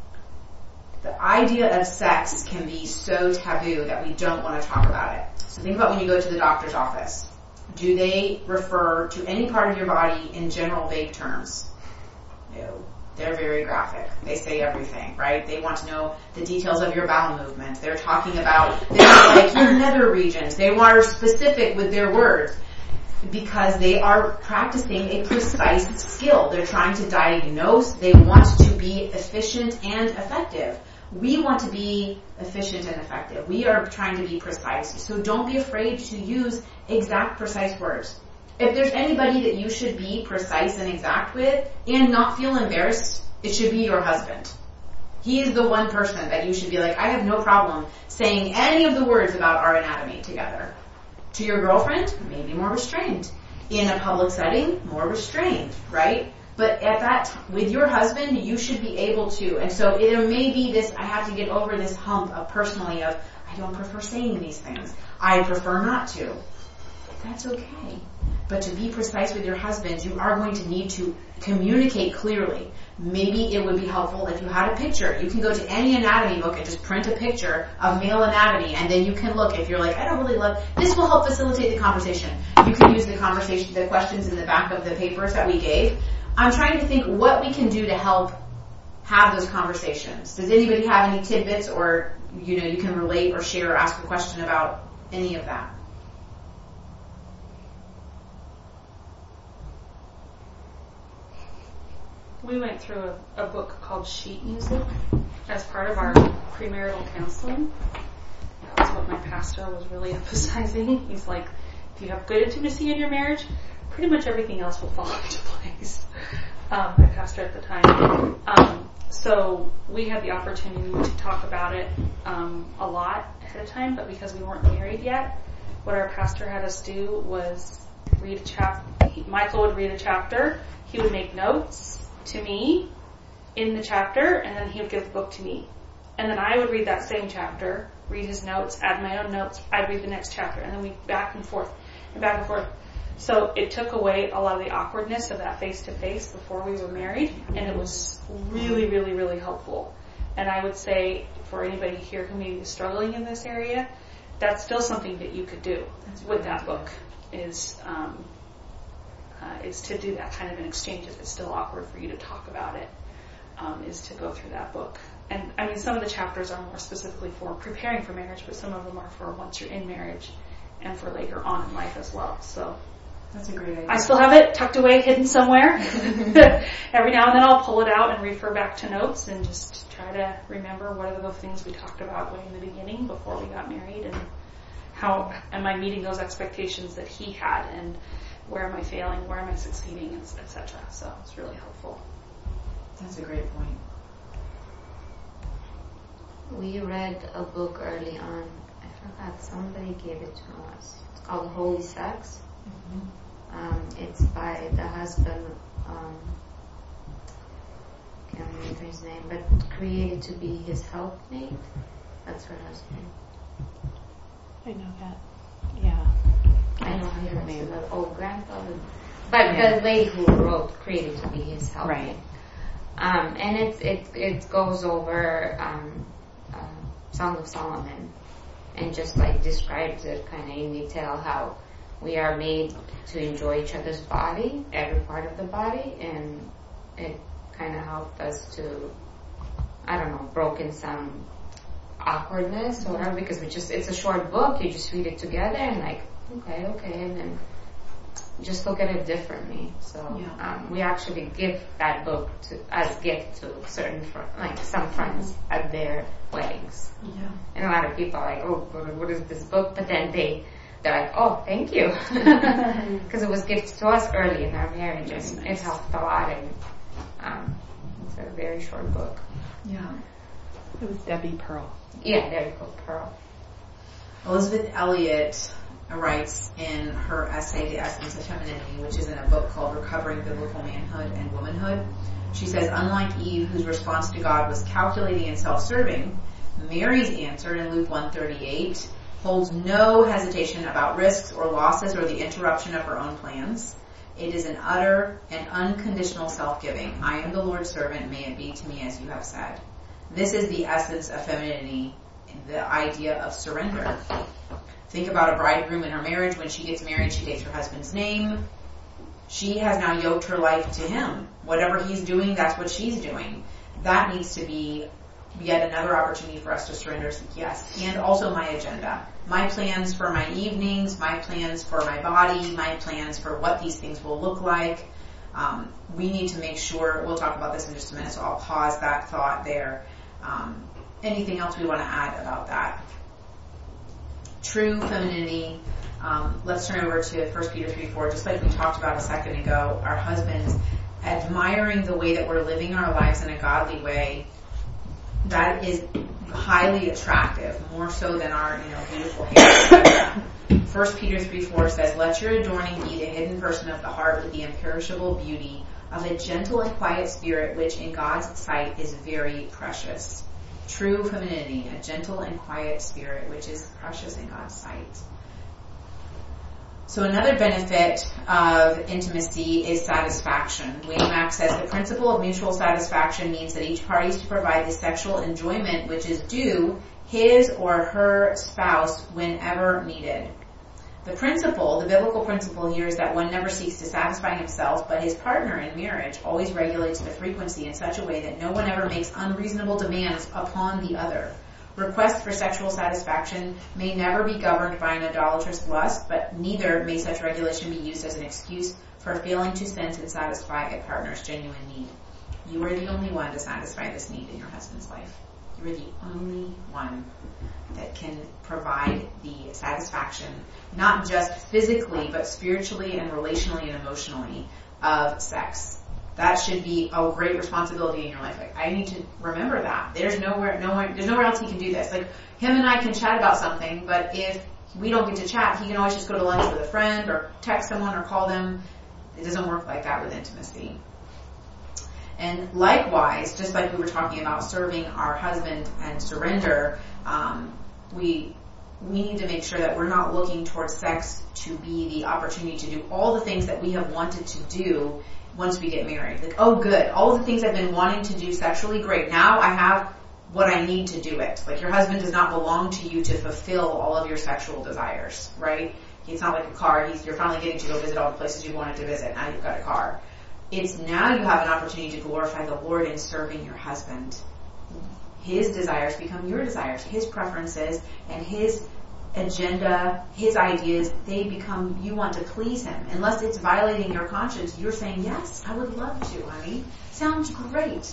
S1: the idea of sex can be so taboo that we don't want to talk about it. So think about when you go to the doctor's office. Do they refer to any part of your body in general vague terms? No. They're very graphic. They say everything, right? They want to know the details of your bowel movement. They're talking about things like your nether regions. They are specific with their words because they are practicing a precise skill. They're trying to diagnose. They want to be efficient and effective. We want to be efficient and effective. We are trying to be precise. So don't be afraid to use exact, precise words. If there's anybody that you should be precise and exact with and not feel embarrassed, it should be your husband. He is the one person that you should be like, I have no problem saying any of the words about our anatomy together. To your girlfriend, maybe more restrained. In a public setting, more restrained, right? But at that, with your husband, you should be able to. And so there may be this, I have to get over this hump of personally of, I don't prefer saying these things. I prefer not to. That's okay. But to be precise with your husband, you are going to need to communicate clearly. Maybe it would be helpful if you had a picture. You can go to any anatomy book and just print a picture of male anatomy, and then you can look. If you're like, I don't really love, this will help facilitate the conversation. You can use the conversation, the questions in the back of the papers that we gave. I'm trying to think what we can do to help have those conversations. Does anybody have any tidbits, or you know, you can relate or share or ask a question about any of that?
S2: We went through a, a book called Sheet Music as part of our premarital counseling. is what my pastor was really emphasizing. He's like, if you have good intimacy in your marriage, pretty much everything else will fall into place. Um, my pastor at the time. Um, so we had the opportunity to talk about it um, a lot ahead of time, but because we weren't married yet, what our pastor had us do was read a chapter. Michael would read a chapter. He would make notes to me in the chapter, and then he would give the book to me. And then I would read that same chapter, read his notes, add my own notes. I'd read the next chapter, and then we back and forth and back and forth. So it took away a lot of the awkwardness of that face-to-face before we were married, and it was really, really, really helpful. And I would say for anybody here who maybe is struggling in this area, that's still something that you could do with that book, is um, uh, is to do that kind of an exchange if it's still awkward for you to talk about it, um, is to go through that book. And I mean, some of the chapters are more specifically for preparing for marriage, but some of them are for once you're in marriage and for later on in life as well. So
S1: that's a great idea.
S2: I still have it tucked away, hidden somewhere. Every now and then I'll pull it out and refer back to notes and just try to remember what are the things we talked about way in the beginning before we got married, and how am I meeting those expectations that he had, and where am I failing, where am I succeeding, et cetera. So it's really helpful.
S1: That's a great point.
S5: We read a book early on. I forgot, somebody gave it to us. It's called Holy Sex. Mm-hmm. Um, it's by the husband, um, can't remember his name, but created to be his helpmate. That's her husband.
S3: I know that. Yeah.
S5: I know her name, but old grandpa. But yeah. The lady who wrote created to be his helpmate.
S3: Right.
S5: Um, and it it it goes over um, uh, Song of Solomon, and just like describes it kind of in detail how we are made to enjoy each other's body, every part of the body, and it kind of helped us to, I don't know, broken some awkwardness or whatever, because we just, it's a short book, you just read it together and like, okay, okay, and then just look at it differently. So yeah. um, we actually give that book to, as gift to certain, fr- like some friends mm-hmm. at their weddings.
S2: Yeah.
S5: And a lot of people are like, oh, what is this book? But then they, they're like, oh, thank you. Because it was gifted to us early in our marriage, and nice. It helped a lot, and um, it's a very short book.
S1: Yeah.
S3: It was Debbie Pearl.
S5: Yeah, there you go, Pearl.
S1: Elizabeth Elliot writes in her essay, The Essence of Femininity, which is in a book called Recovering Biblical Manhood and Womanhood. She says, unlike Eve, whose response to God was calculating and self-serving, Mary's answer in Luke one thirty-eight holds no hesitation about risks or losses or the interruption of her own plans. It is an utter and unconditional self-giving. I am the Lord's servant, may it be to me as you have said. This is the essence of femininity, the idea of surrender. Think about a bridegroom in her marriage. When she gets married, she takes her husband's name. She has now yoked her life to him. Whatever he's doing, that's what she's doing. That needs to be yet another opportunity for us to surrender, yes. And also my agenda. My plans for my evenings, my plans for my body, my plans for what these things will look like. Um, we need to make sure, we'll talk about this in just a minute, so I'll pause that thought there. Um, anything else we want to add about that? True femininity. Um, let's turn over to First Peter three four, just like we talked about a second ago. Our husbands admiring the way that we're living our lives in a godly way, that is highly attractive, more so than our, you know, beautiful hair. First Peter three four says, let your adorning be the hidden person of the heart with the imperishable beauty of a gentle and quiet spirit, which in God's sight is very precious. True femininity, a gentle and quiet spirit, which is precious in God's sight. So another benefit of intimacy is satisfaction. Wayne Mack says the principle of mutual satisfaction means that each party is to provide the sexual enjoyment which is due his or her spouse whenever needed. The principle, the biblical principle here, is that one never seeks to satisfy himself, but his partner in marriage always regulates the frequency in such a way that no one ever makes unreasonable demands upon the other. Requests for sexual satisfaction may never be governed by an idolatrous lust, but neither may such regulation be used as an excuse for failing to sense and satisfy a partner's genuine need. You are the only one to satisfy this need in your husband's life. You are the only one that can provide the satisfaction, not just physically, but spiritually and relationally and emotionally of sex. That should be a great responsibility in your life. Like, I need to remember that. There's nowhere, nowhere, there's nowhere else he can do this. Like, him and I can chat about something, but if we don't get to chat, he can always just go to lunch with a friend or text someone or call them. It doesn't work like that with intimacy. And likewise, just like we were talking about serving our husband and surrender, um, we we need to make sure that we're not looking towards sex to be the opportunity to do all the things that we have wanted to do once we get married. Like, oh good, all the things I've been wanting to do sexually, great. Now I have what I need to do it. Like, your husband does not belong to you to fulfill all of your sexual desires, right? It's not like a car. He's, you're finally getting to go visit all the places you wanted to visit. Now you've got a car. It's now you have an opportunity to glorify the Lord in serving your husband. His desires become your desires. His preferences and his agenda, his ideas, they become, you want to please him. Unless it's violating your conscience, you're saying, yes, I would love to, honey. Sounds great.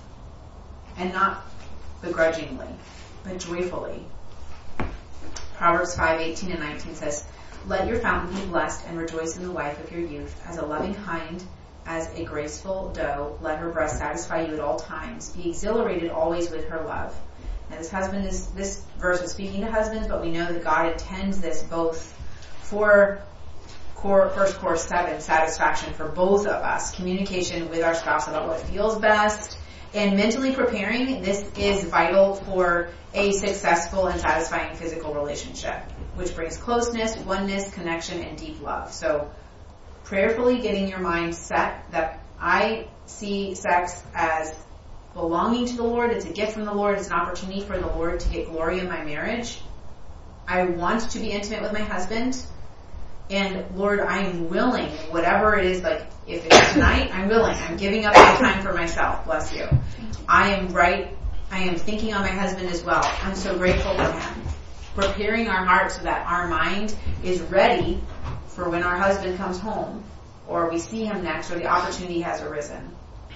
S1: And not begrudgingly, but joyfully. Proverbs five eighteen and nineteen says, let your fountain be blessed and rejoice in the wife of your youth. As a loving hind, as a graceful doe, let her breast satisfy you at all times. Be exhilarated always with her love. And this husband is, this verse is speaking to husbands, but we know that God intends this both for core, first core seven, satisfaction for both of us, communication with our spouse about what feels best, and mentally preparing. This is vital for a successful and satisfying physical relationship, which brings closeness, oneness, connection, and deep love. So prayerfully getting your mind set that I see sex as belonging to the Lord. It's a gift from the Lord. It's an opportunity for the Lord to get glory in my marriage. I want to be intimate with my husband. And Lord, I am willing, whatever it is, like if it's tonight, I'm willing. I'm giving up my time for myself. Bless you. I am right. I am thinking on my husband as well. I'm so grateful for him. Preparing our hearts so that our mind is ready for when our husband comes home or we see him next or the opportunity has arisen.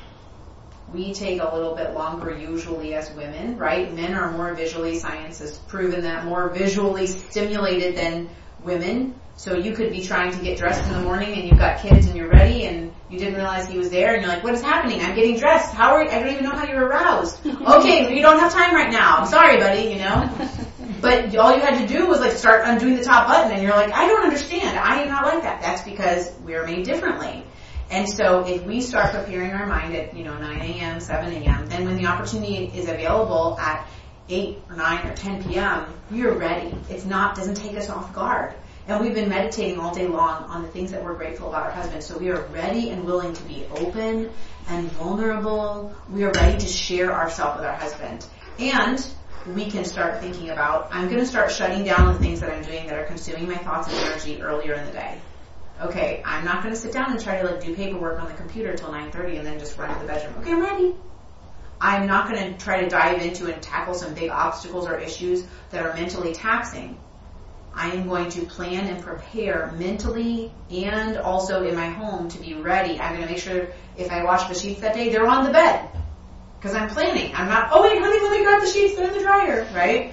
S1: We take a little bit longer usually as women, right? Men are more visually, science has proven that, more visually stimulated than women. So you could be trying to get dressed in the morning and you've got kids and you're ready and you didn't realize he was there and you're like, what is happening? I'm getting dressed. How are you? I don't even know how you're aroused. Okay, you don't have time right now. I'm sorry, buddy, you know? But all you had to do was like start undoing the top button and you're like, I don't understand. I am not like that. That's because we are made differently. And so if we start preparing our mind at, you know, nine a.m., seven a.m., then when the opportunity is available at eight or nine or ten p.m., we are ready. It's not, doesn't take us off guard. And we've been meditating all day long on the things that we're grateful about our husband. So we are ready and willing to be open and vulnerable. We are ready to share ourselves with our husband. And we can start thinking about, I'm going to start shutting down the things that I'm doing that are consuming my thoughts and energy earlier in the day. Okay, I'm not going to sit down and try to like do paperwork on the computer till nine thirty and then just run to the bedroom. Okay, I'm ready. I'm not going to try to dive into and tackle some big obstacles or issues that are mentally taxing. I am going to plan and prepare mentally and also in my home to be ready. I'm going to make sure if I wash the sheets that day, they're on the bed. Because I'm planning. I'm not, oh wait, honey, let me grab the sheets, they're in the dryer, right?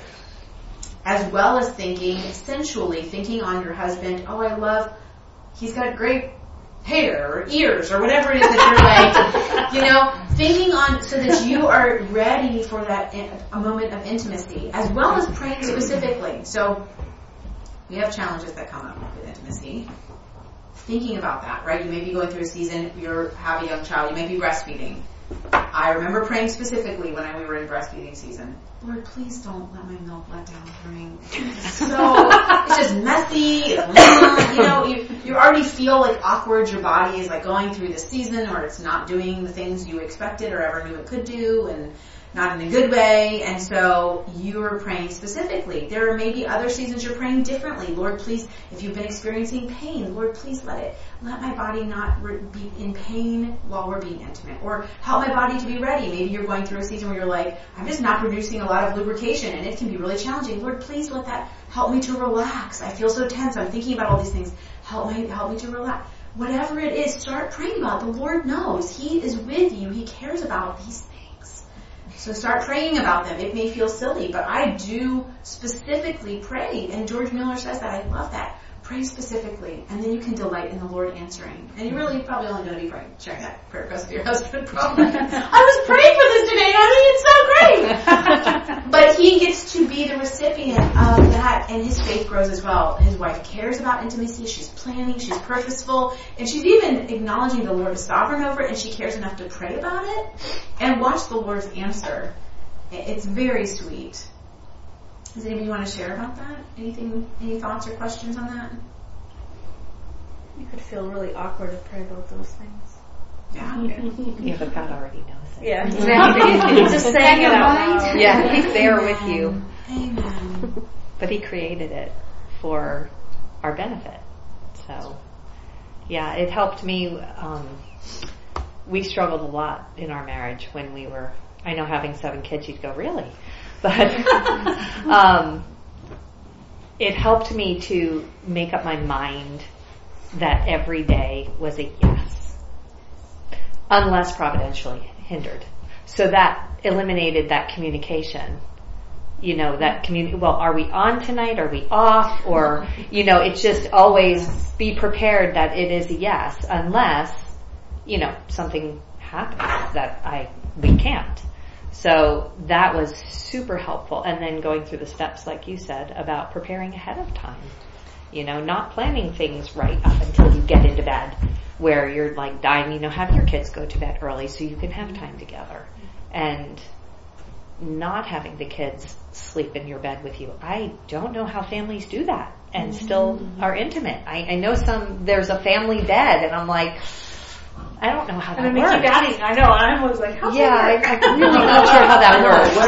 S1: As well as thinking sensually, thinking on your husband, oh, I love, he's got great hair or ears or whatever it is that you're like, you know, thinking on so that you are ready for that in, a moment of intimacy, as well as praying specifically. So we have challenges that come up with intimacy. Thinking about that, right? You may be going through a season, you have a young child, you may be breastfeeding. I remember praying specifically when I, we were in breastfeeding season. Lord, please don't let my milk let down during. So it's just messy. And, you know, you, you already feel like awkward. Your body is like going through the season, or it's not doing the things you expected or ever knew it could do, and not in a good way. And so you are praying specifically. There are maybe other seasons you're praying differently. Lord, please, if you've been experiencing pain, Lord, please let it, let my body not re- be in pain while we're being intimate. Or help my body to be ready. Maybe you're going through a season where you're like, I'm just not producing a lot of lubrication and it can be really challenging. Lord, please let that help me to relax. I feel so tense. I'm thinking about all these things. Help me, help me to relax. Whatever it is, start praying about it. The Lord knows. He is with you. He cares about these things. So start praying about them. It may feel silly, but I do specifically pray. And George Miller says that. I love that. Pray specifically, and then you can delight in the Lord answering. And you really probably only know to be praying, sharing that prayer request with your husband. Probably. I was praying for this today, honey. It's so great. But he gets to be the recipient of that, and his faith grows as well. His wife cares about intimacy. She's planning. She's purposeful, and she's even acknowledging the Lord is sovereign over it, and she cares enough to pray about it and watch the Lord's answer. It's very sweet. Does anybody want to share about that? Anything, any thoughts or questions on that?
S6: You could feel really awkward to pray about those things.
S1: Yeah.
S3: Yeah, but God already knows it.
S6: Yeah, exactly. Just saying it out loud.
S3: Yeah, He's there with you.
S1: Amen.
S3: But He created it for our benefit. So, yeah, it helped me. Um, we struggled a lot in our marriage when we were, I know having seven kids, you'd go, really? But um, it helped me to make up my mind that every day was a yes, unless providentially hindered. So that eliminated that communication. You know, that communi- well, are we on tonight? Are we off? Or, you know, it's just always be prepared that it is a yes, unless, you know, something happens that I we can't. So that was super helpful. And then going through the steps, like you said, about preparing ahead of time. You know, not planning things right up until you get into bed where you're like dying. You know, have your kids go to bed early so you can have time together. And not having the kids sleep in your bed with you. I don't know how families do that and still are intimate. I, I know some, there's a family bed and I'm like, I don't know how that
S6: and then
S3: works.
S6: they keep adding. I know. I was like, how's
S3: yeah, I,
S6: that
S3: I'm really not sure how that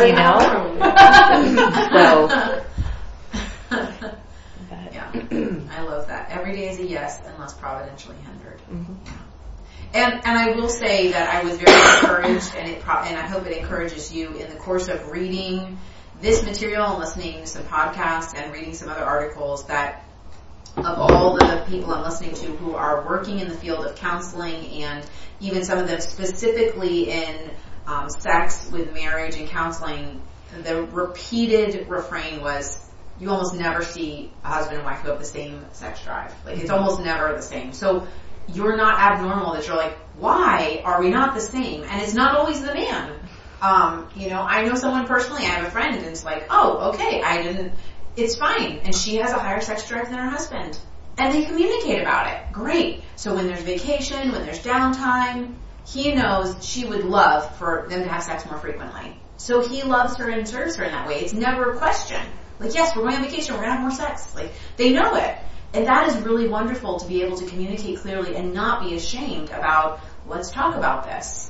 S3: works, you know? So, but,
S1: Yeah, I love that. Every day is a yes unless providentially hindered.
S3: mm-hmm.
S1: And and I will say that I was very encouraged, and it pro- and I hope it encourages you in the course of reading this material and listening to some podcasts and reading some other articles that of all the people I'm listening to who are working in the field of counseling, and even some of them specifically in um, sex with marriage and counseling, the repeated refrain was, you almost never see a husband and wife who have the same sex drive. Like, it's almost never the same. So you're not abnormal that you're like, why are we not the same? And it's not always the man. Um, you know, I know someone personally, I have a friend, and it's like, oh, okay, I didn't, it's fine. And she has a higher sex drive than her husband. And they communicate about it. Great. So when there's vacation, when there's downtime, he knows she would love for them to have sex more frequently. So he loves her and serves her in that way. It's never a question. Like, yes, we're going on vacation, we're going to have more sex. Like, they know it. And that is really wonderful to be able to communicate clearly and not be ashamed about, let's talk about this.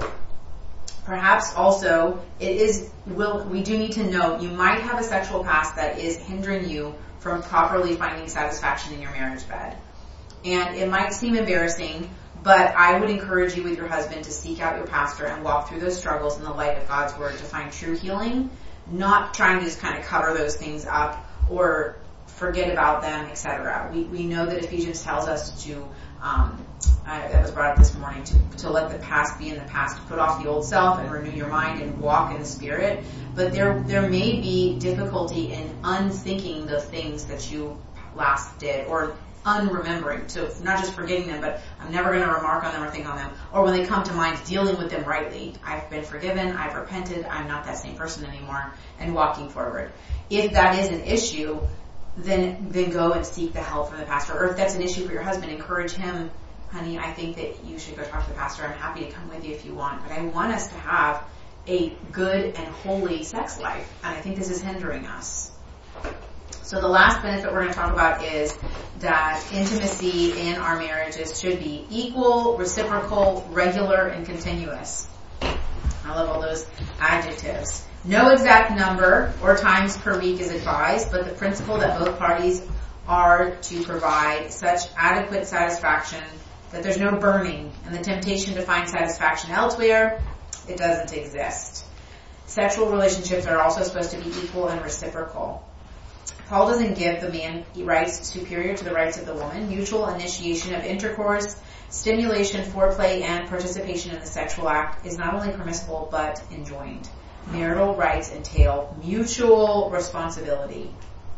S1: Perhaps also, it is, will, we do need to know, you might have a sexual past that is hindering you from properly finding satisfaction in your marriage bed. And it might seem embarrassing, but I would encourage you with your husband to seek out your pastor and walk through those struggles in the light of God's Word to find true healing, not trying to just kind of cover those things up or forget about them, et cetera. We we know that Ephesians tells us to, um, I, that was brought up this morning, to, to let the past be in the past, to put off the old self and renew your mind and walk in the Spirit. But there there may be difficulty in unthinking the things that you last did, or unremembering, so not just forgetting them, but I'm never going to remark on them or think on them, or when they come to mind, dealing with them rightly. I've been forgiven, I've repented, I'm not that same person anymore, and walking forward. If that is an issue, then then go and seek the help from the pastor. Or if that's an issue for your husband, encourage him, honey, I think that you should go talk to the pastor. I'm happy to come with you if you want, but I want us to have a good and holy sex life, and I think this is hindering us. So the last benefit we're going to talk about is that intimacy in our marriages should be equal, reciprocal, regular, and continuous. I love all those adjectives. No exact number or times per week is advised, but the principle that both parties are to provide such adequate satisfaction that there's no burning, and the temptation to find satisfaction elsewhere, it doesn't exist. Sexual relationships are also supposed to be equal and reciprocal. Paul doesn't give the man rights superior to the rights of the woman. Mutual initiation of intercourse, stimulation, foreplay, and participation in the sexual act is not only permissible but enjoined. marital rights entail mutual responsibility.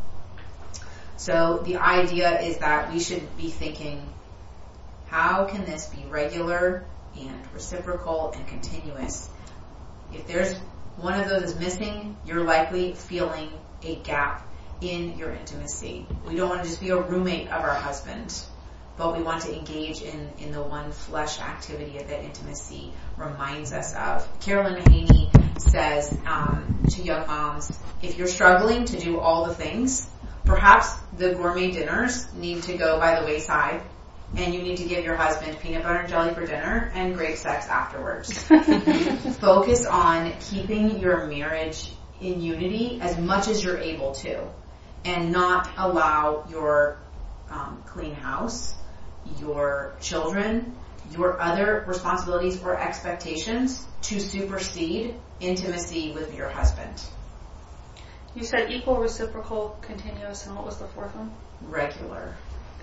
S1: So the idea is that we should be thinking, how can this be regular and reciprocal and continuous? If there's one of those is missing, you're likely feeling a gap in your intimacy. We don't want to just be a roommate of our husband, but we want to engage in, in the one flesh activity that intimacy reminds us of. Carolyn Mahaney says um, to young moms, if you're struggling to do all the things, perhaps the gourmet dinners need to go by the wayside, and you need to give your husband peanut butter and jelly for dinner and great sex afterwards. Focus on keeping your marriage in unity as much as you're able to, and not allow your um, clean house, your children, your other responsibilities or expectations to supersede intimacy with your husband.
S2: You said equal, reciprocal, continuous, and what was the fourth one?
S1: Regular.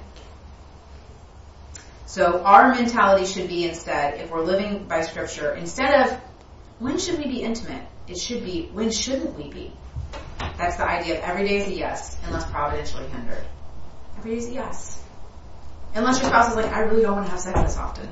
S1: So our mentality should be instead, if we're living by Scripture, instead of when should we be intimate, it should be when shouldn't we be? That's the idea of every day is a yes, unless providentially hindered. Every day is a yes. Unless your spouse is like, I really don't want to have sex this often.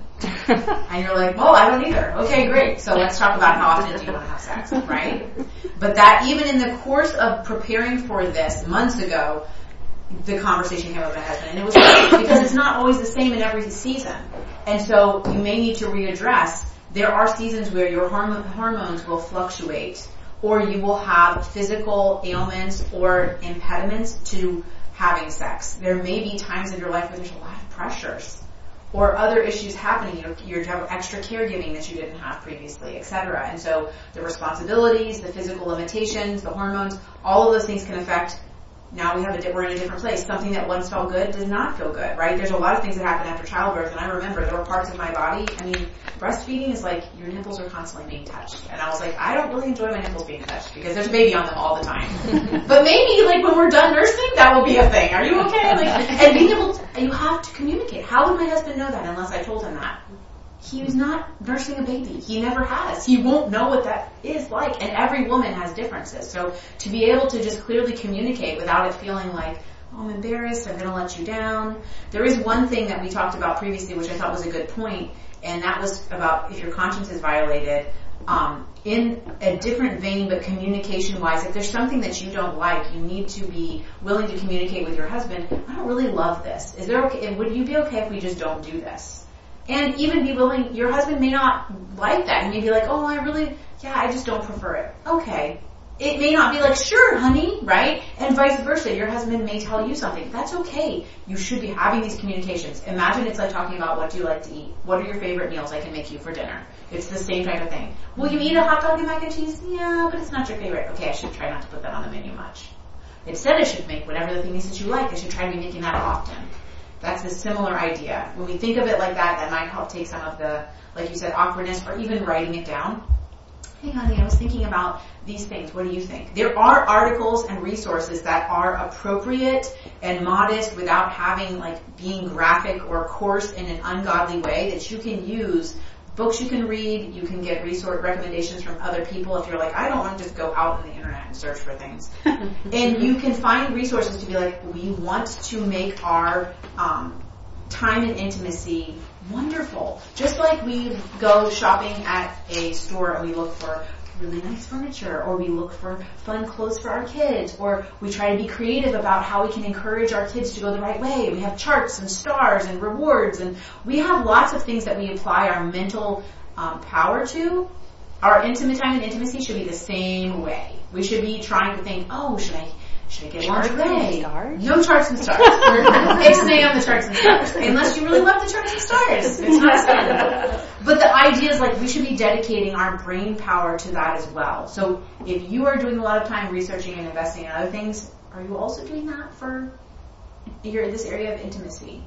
S1: And you're like, well, I don't either. Okay, great. So let's talk about how often do you want to have sex, right? But that even in the course of preparing for this months ago, the conversation came up with my husband, and it was great because it's not always the same in every season. And so you may need to readdress. There are seasons where your horm- hormones will fluctuate, or you will have physical ailments or impediments to having sex. There may be times in your life where there's a lot of pressures or other issues happening. You know, you have extra caregiving that you didn't have previously, et cetera. And so the responsibilities, the physical limitations, the hormones, all of those things can affect. Now we have a, we're in a different place. Something that once felt good does not feel good, right? There's a lot of things that happen after childbirth, and I remember there were parts of my body. I mean, breastfeeding is like your nipples are constantly being touched, and I was like, I don't really enjoy my nipples being touched because there's a baby on them all the time. But maybe like when we're done nursing, that will be a thing. Are you okay? Like, and being able to, you have to communicate. How would my husband know that unless I told him that? He was not nursing a baby. He never has. He won't know what that is like. And every woman has differences. So to be able to just clearly communicate without it feeling like, oh, I'm embarrassed, I'm going to let you down. There is one thing that we talked about previously, which I thought was a good point, and that was about if your conscience is violated. Um, in a different vein, but communication-wise, if there's something that you don't like, you need to be willing to communicate with your husband. I don't really love this. Is there okay? Would you be okay if we just don't do this? And even be willing, your husband may not like that. He may be like, oh, I really, yeah, I just don't prefer it. Okay. It may not be like, sure, honey, right? And vice versa. Your husband may tell you something. That's okay. You should be having these communications. Imagine it's like talking about what do you like to eat? What are your favorite meals I can make you for dinner? It's the same type of thing. Will you eat a hot dog and mac and cheese? Yeah, but it's not your favorite. Okay, I should try not to put that on the menu much. Instead, I should make whatever the thing is that you like. I should try to be making that often. That's a similar idea. When we think of it like that, that might help take some of the, like you said, awkwardness, or even writing it down. Hey honey, I was thinking about these things. What do you think? There are articles and resources that are appropriate and modest without having, like, being graphic or coarse in an ungodly way that you can use. Books you can read, you can get resource recommendations from other people if you're like, I don't want to just go out on the internet and search for things. And you can find resources to be like, we want to make our um, time and intimacy wonderful. Just like we go shopping at a store and we look for really nice furniture, or we look for fun clothes for our kids, or we try to be creative about how we can encourage our kids to go the right way. We have charts and stars and rewards, and we have lots of things that we apply our mental um, power to. Our intimate time and intimacy should be the same way. We should be trying to think, oh, should I should I get lingerie? No charts and stars. Ixnay on the charts and stars. Unless you really love the charts and stars. It's not standard. But the idea is, like, we should be dedicating our brain power to that as well. So if you are doing a lot of time researching and investing in other things, are you also doing that for your, this area of intimacy?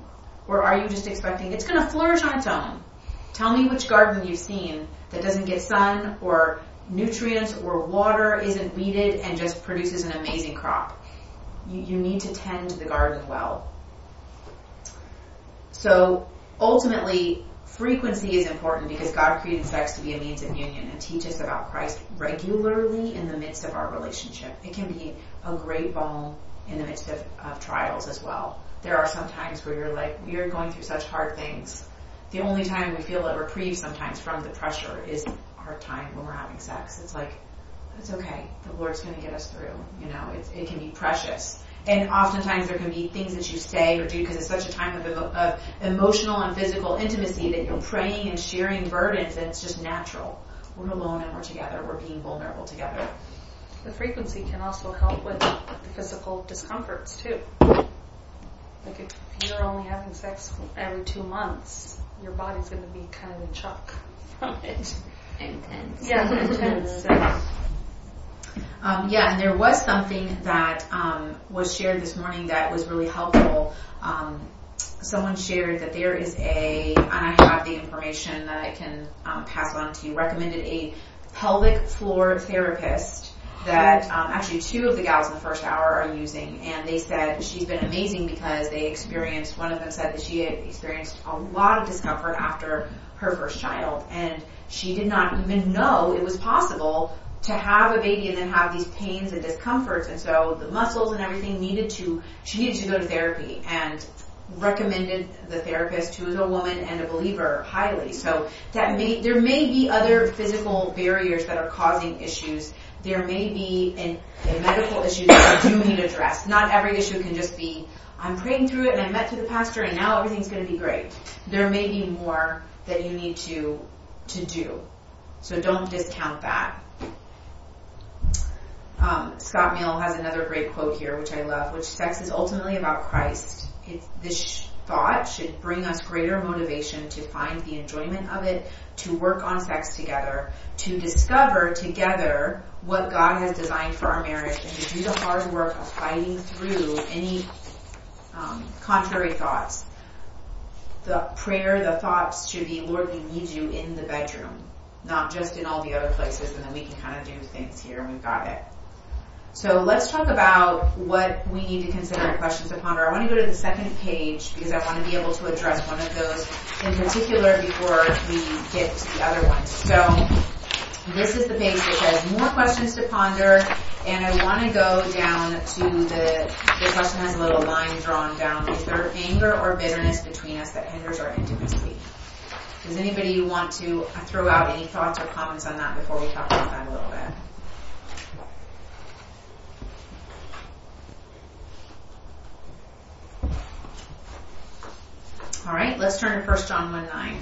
S1: Or are you just expecting it's going to flourish on its own? Tell me which garden you've seen that doesn't get sun or nutrients or water, isn't weeded, and just produces an amazing crop. You, you need to tend the garden well. So ultimately, frequency is important because God created sex to be a means of union and teach us about Christ regularly in the midst of our relationship. It can be a great balm in the midst of, of trials as well. There are some times where you're like, we are going through such hard things. The only time we feel a reprieve sometimes from the pressure is our time when we're having sex. It's like, it's okay. The Lord's going to get us through. You know, it's, it can be precious. And oftentimes there can be things that you say or do because it's such a time of, emo- of emotional and physical intimacy that you're praying and sharing burdens, and it's just natural. We're alone and we're together. We're being vulnerable together.
S2: The frequency can also help with the physical discomforts too. Like if you're only having sex every two months, your body's going to be kind of in shock from it.
S5: Intense.
S2: Yeah, intense. So.
S1: Um, yeah, and there was something that um, was shared this morning that was really helpful. Um, someone shared that there is a, and I have the information that I can um, pass on to you, recommended a pelvic floor therapist that um, actually two of the gals in the first hour are using, and they said she's been amazing because they experienced, one of them said that she had experienced a lot of discomfort after her first child, and she did not even know it was possible to have a baby and then have these pains and discomforts, and so the muscles and everything needed to, she needed to go to therapy, and recommended the therapist, who is a woman and a believer, highly. So that may, there may be other physical barriers that are causing issues. There may be an, a medical issue that you do need addressed. Not every issue can just be, I'm praying through it and I met through the pastor and now everything's going to be great. There may be more that you need to to do. So don't discount that. Um, Scott Mill has another great quote here, which I love, which sex is ultimately about Christ. It's, this sh- thought should bring us greater motivation to find the enjoyment of it, to work on sex together, to discover together what God has designed for our marriage, and to do the hard work of fighting through any um, contrary thoughts. The prayer, the thoughts should be, Lord, we need you in the bedroom, not just in all the other places, and then we can kind of do things here and we've got it. So let's talk about what we need to consider and questions to ponder. I want to go to the second page because I want to be able to address one of those in particular before we get to the other ones. So this is the page that says more questions to ponder, and I want to go down to the, the question has a little line drawn down. Is there anger or bitterness between us that hinders our intimacy? Does anybody want to throw out any thoughts or comments on that before we talk about that a little bit? All right, let's turn to First John one nine.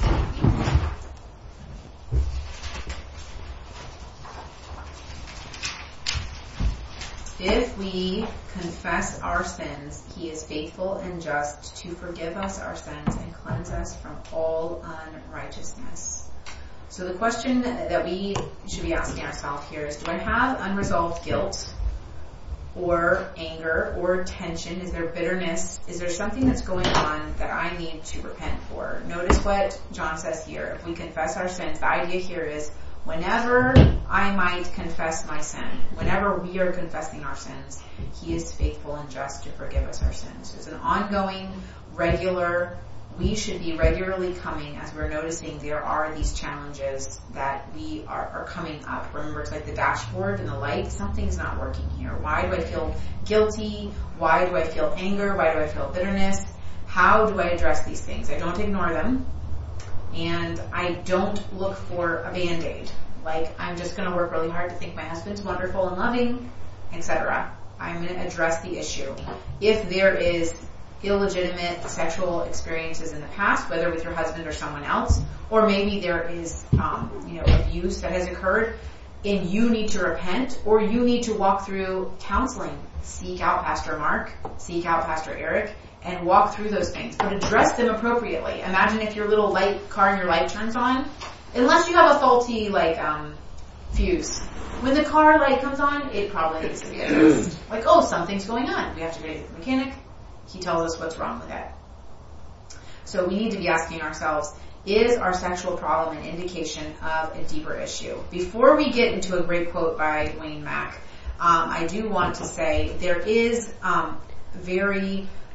S1: If we confess our sins, he is faithful and just to forgive us our sins and cleanse us from all unrighteousness. So the question that we should be asking ourselves here is, do I have unresolved guilt or anger or tension? Is there bitterness? Is there something that's going on that I need to repent for? Notice what John says here. If we confess our sins, the idea here is whenever I might confess my sin, whenever we are confessing our sins, he is faithful and just to forgive us our sins. So it's an ongoing, regular, we should be regularly coming as we're noticing there are these challenges that we are, are coming up. Remember, it's like the dashboard and the light. Something's not working here. Why do I feel guilty? Why do I feel anger? Why do I feel bitterness? How do I address these things? I don't ignore them. And I don't look for a Band-Aid. Like, I'm just going to work really hard to think my husband's wonderful and loving, et cetera. I'm going to address the issue. If there is illegitimate sexual experiences in the past, whether with your husband or someone else, or maybe there is, um, you know, abuse that has occurred, and you need to repent, or you need to walk through counseling. Seek out Pastor Mark, seek out Pastor Eric, and walk through those things, but address them appropriately. Imagine if your little light car and your light turns on, unless you have a faulty like um, fuse. When the car light comes on, it probably needs to be addressed. Like, oh, something's going on. We have to go to the mechanic. He tells us what's wrong with it. So we need to be asking ourselves, is our sexual problem an indication of a deeper issue? Before we get into a great quote by Wayne Mack, um, I do want to say there is um, very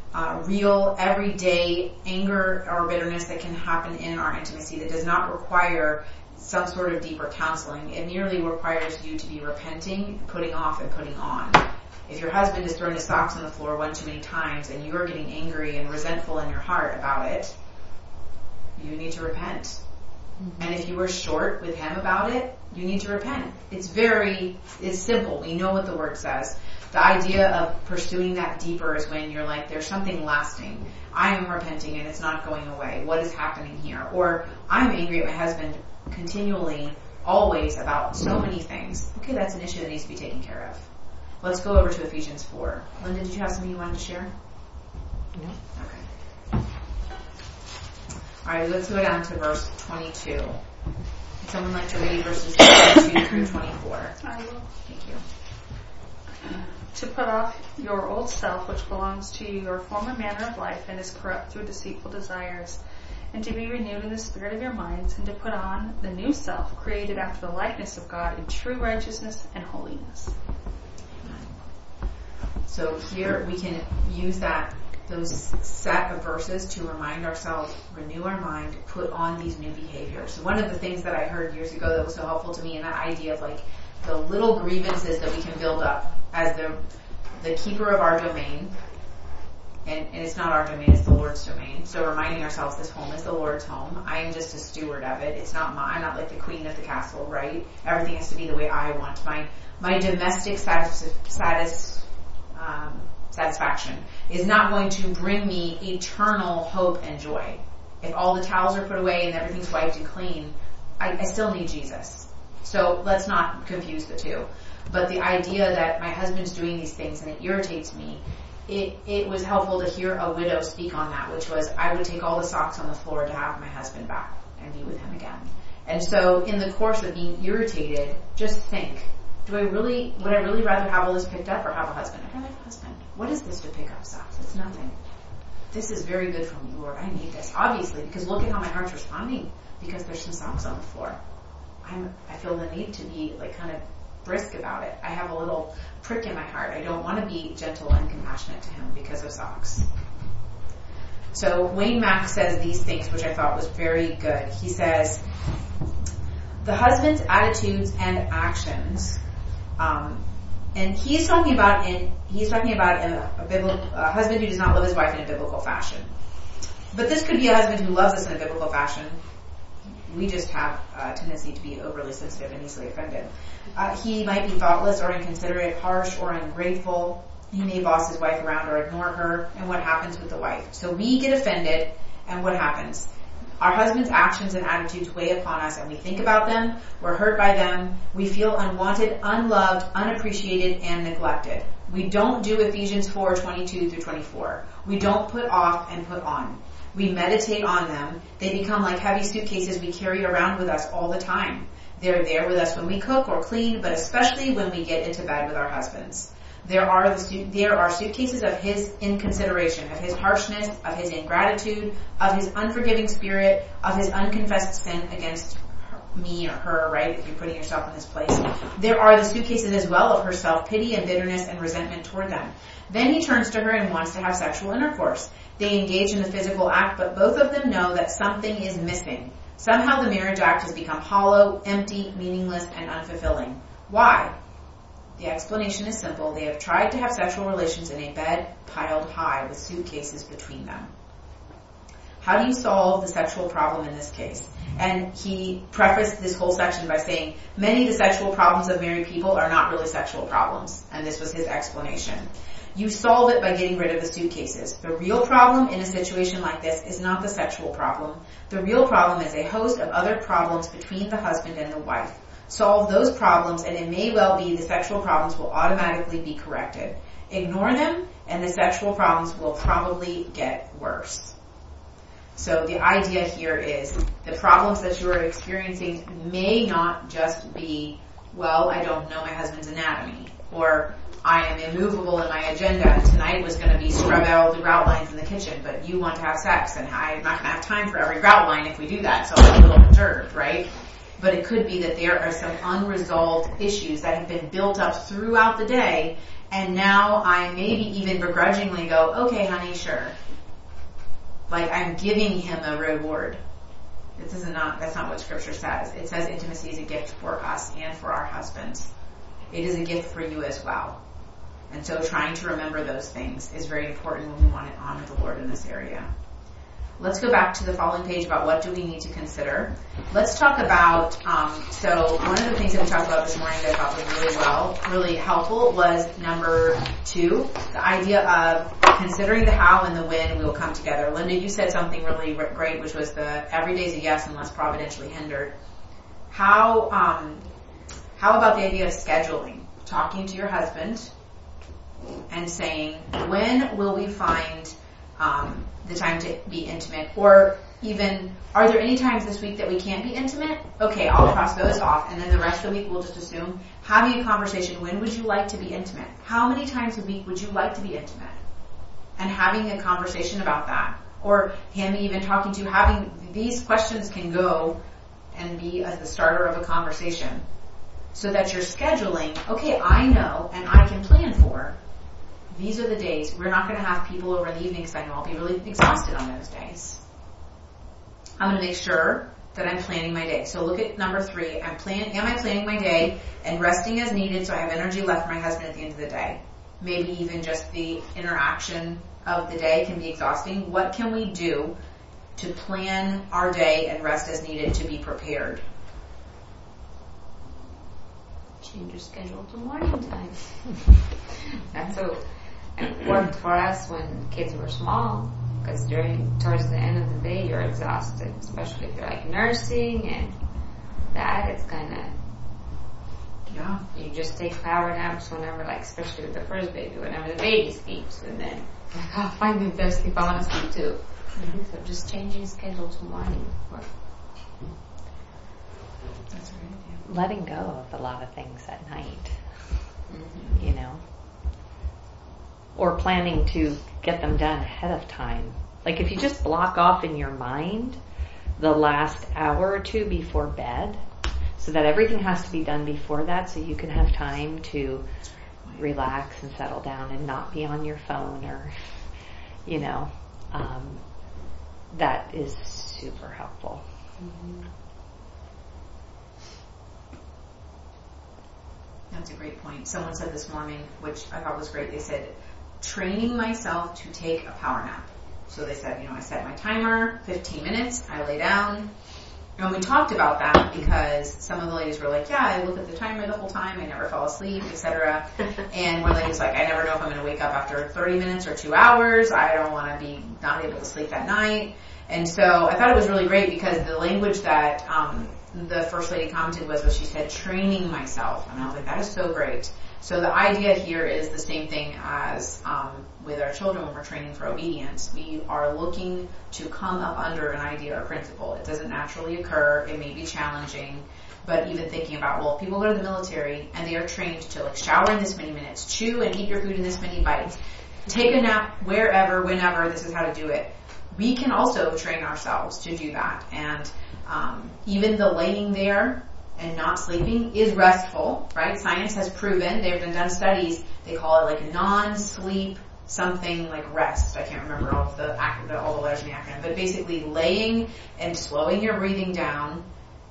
S1: uh, real, everyday anger or bitterness that can happen in our intimacy that does not require some sort of deeper counseling. It merely requires you to be repenting, putting off, and putting on. If your husband is throwing his socks on the floor one too many times and you're getting angry and resentful in your heart about it, you need to repent. Mm-hmm. And if you were short with him about it, you need to repent. It's very, it's simple. We know what the word says. The idea of pursuing that deeper is when you're like, there's something lasting. I am repenting and it's not going away. What is happening here? Or I'm angry at my husband continually, always, about so many things. Okay, that's an issue that needs to be taken care of. Let's go over to Ephesians four. Linda, did you have something you wanted to share?
S3: No.
S1: Okay. All right, let's go down to verse twenty-two. Would someone like to read verses twenty-two through twenty-four?
S2: I will.
S1: Thank you.
S2: To put off your old self, which belongs to your former manner of life and is corrupt through deceitful desires, and to be renewed in the spirit of your minds, and to put on the new self, created after the likeness of God in true righteousness and holiness.
S1: So here we can use that those set of verses to remind ourselves, renew our mind, put on these new behaviors. So one of the things that I heard years ago that was so helpful to me, and that idea of like the little grievances that we can build up as the the keeper of our domain, and, and it's not our domain, it's the Lord's domain. So reminding ourselves this home is the Lord's home. I am just a steward of it. It's not mine. I'm not like the queen of the castle, right? Everything has to be the way I want. My my domestic satis, satis um, satisfaction is not going to bring me eternal hope and joy. If all the towels are put away and everything's wiped and clean, I, I still need Jesus. So let's not confuse the two. But the idea that my husband's doing these things and it irritates me, it, it was helpful to hear a widow speak on that, which was, I would take all the socks on the floor to have my husband back and be with him again. And so in the course of being irritated, just think, do I really, would I really rather have all this picked up or have a husband? I'd rather have a husband. What is this to pick up socks? It's nothing. This is very good from you, Lord. I need this. Obviously, because look at how my heart's responding because there's some socks on the floor. I'm, I feel the need to be like kind of brisk about it. I have a little prick in my heart. I don't want to be gentle and compassionate to him because of socks. So Wayne Mack says these things, which I thought was very good. He says, the husband's attitudes and actions, um, and he's talking about in he's talking about a, a, biblical, a husband who does not love his wife in a biblical fashion. But this could be a husband who loves us in a biblical fashion. We just have a tendency to be overly sensitive and easily offended. Uh, he might be thoughtless or inconsiderate, harsh or ungrateful. He may boss his wife around or ignore her. And what happens with the wife? So we get offended, and what happens? Our husband's actions and attitudes weigh upon us, and we think about them, we're hurt by them, we feel unwanted, unloved, unappreciated, and neglected. We don't do Ephesians four, twenty-two through twenty-four. We don't put off and put on. We meditate on them. They become like heavy suitcases we carry around with us all the time. They're there with us when we cook or clean, but especially when we get into bed with our husbands. There are the there are suitcases of his inconsideration, of his harshness, of his ingratitude, of his unforgiving spirit, of his unconfessed sin against her, me or her, right, if you're putting yourself in this place. There are the suitcases as well of her self-pity and bitterness and resentment toward them. Then he turns to her and wants to have sexual intercourse. They engage in the physical act, but both of them know that something is missing. Somehow the marriage act has become hollow, empty, meaningless, and unfulfilling. Why? The explanation is simple. They have tried to have sexual relations in a bed piled high with suitcases between them. How do you solve the sexual problem in this case? And he prefaced this whole section by saying, many of the sexual problems of married people are not really sexual problems. And this was his explanation. You solve it by getting rid of the suitcases. The real problem in a situation like this is not the sexual problem. The real problem is a host of other problems between the husband and the wife. Solve those problems, and it may well be the sexual problems will automatically be corrected. Ignore them, and the sexual problems will probably get worse. So the idea here is the problems that you are experiencing may not just be, well, I don't know my husband's anatomy, or I am immovable in my agenda, and tonight was going to be scrub out all the grout lines in the kitchen, but you want to have sex, and I'm not going to have time for every grout line if we do that, so I'm a little perturbed, right? But it could be that there are some unresolved issues that have been built up throughout the day, And now I maybe even begrudgingly go, okay, honey, sure. Like I'm giving him a reward. This is not, that's not what scripture says. It says intimacy is a gift for us and for our husbands. It is a gift for you as well. And so trying to remember those things is very important when we want to honor the Lord in this area. Let's go back to the following page about what do we need to consider. Let's talk about, um, so one of the things that we talked about this morning that I thought was really well, really helpful was number two, the idea of considering the how and the when we will come together. Linda, you said something really great, which was the every day is a yes unless providentially hindered. How, um, how about the idea of scheduling? Talking to your husband and saying, when will we find um, the time to be intimate? Or even, are there any times this week that we can't be intimate? Okay, I'll cross those off, and then the rest of the week we'll just assume. Having a conversation, when would you like to be intimate? How many times a week would you like to be intimate? And having a conversation about that. Or him even talking to you, having, these questions can go and be as the starter of a conversation. So that you're scheduling, okay, I know and I can plan for, these are the days. We're not going to have people over in the evening because I know I'll be really exhausted on those days. I'm going to make sure that I'm planning my day. So look at number three. I'm plan- am I planning my day and resting as needed so I have energy left for my husband at the end of the day? Maybe even just the interaction of the day can be exhausting. What can we do to plan our day and rest as needed to be prepared?
S5: Change your schedule to morning time. That's so it worked for us when kids were small, because during towards the end of the day you're exhausted, especially if you're like nursing and that. It's kind of
S1: yeah.
S5: You just take power naps whenever, like especially with the first baby, whenever the baby sleeps, and then like, oh, finally they're asleep, I want to sleep too. Mm-hmm. So just changing schedule to morning work.
S1: That's right.
S3: Letting go of a lot of things at night, mm-hmm. you know, or planning to get them done ahead of time. Like if you just block off in your mind the last hour or two before bed, so that everything has to be done before that, so you can have time to relax and settle down and not be on your phone or, you know, um, that is super helpful.
S1: Mm-hmm. That's a great point. Someone said this morning, which I thought was great, they said, training myself to take a power nap. So they said, you know, I set my timer, fifteen minutes, I lay down. And we talked about that because some of the ladies were like, yeah, I look at the timer the whole time, I never fall asleep, et cetera. And one lady was like, I never know if I'm going to wake up after thirty minutes or two hours. I don't want to be not able to sleep at night. And so I thought it was really great because the language that um, the First Lady commented was what she said, training myself. And I was like, that is so great. So the idea here is the same thing as um, with our children when we're training for obedience. We are looking to come up under an idea or principle. It doesn't naturally occur. It may be challenging. But even thinking about, well, people go to the military and they are trained to like shower in this many minutes, chew and eat your food in this many bites, take a nap wherever, whenever, this is how to do it. We can also train ourselves to do that. And um, even the laying there and not sleeping is restful, right? Science has proven, they've been done studies, they call it like non-sleep something like rest. I can't remember all of the, all the letters in the acronym, but basically laying and slowing your breathing down,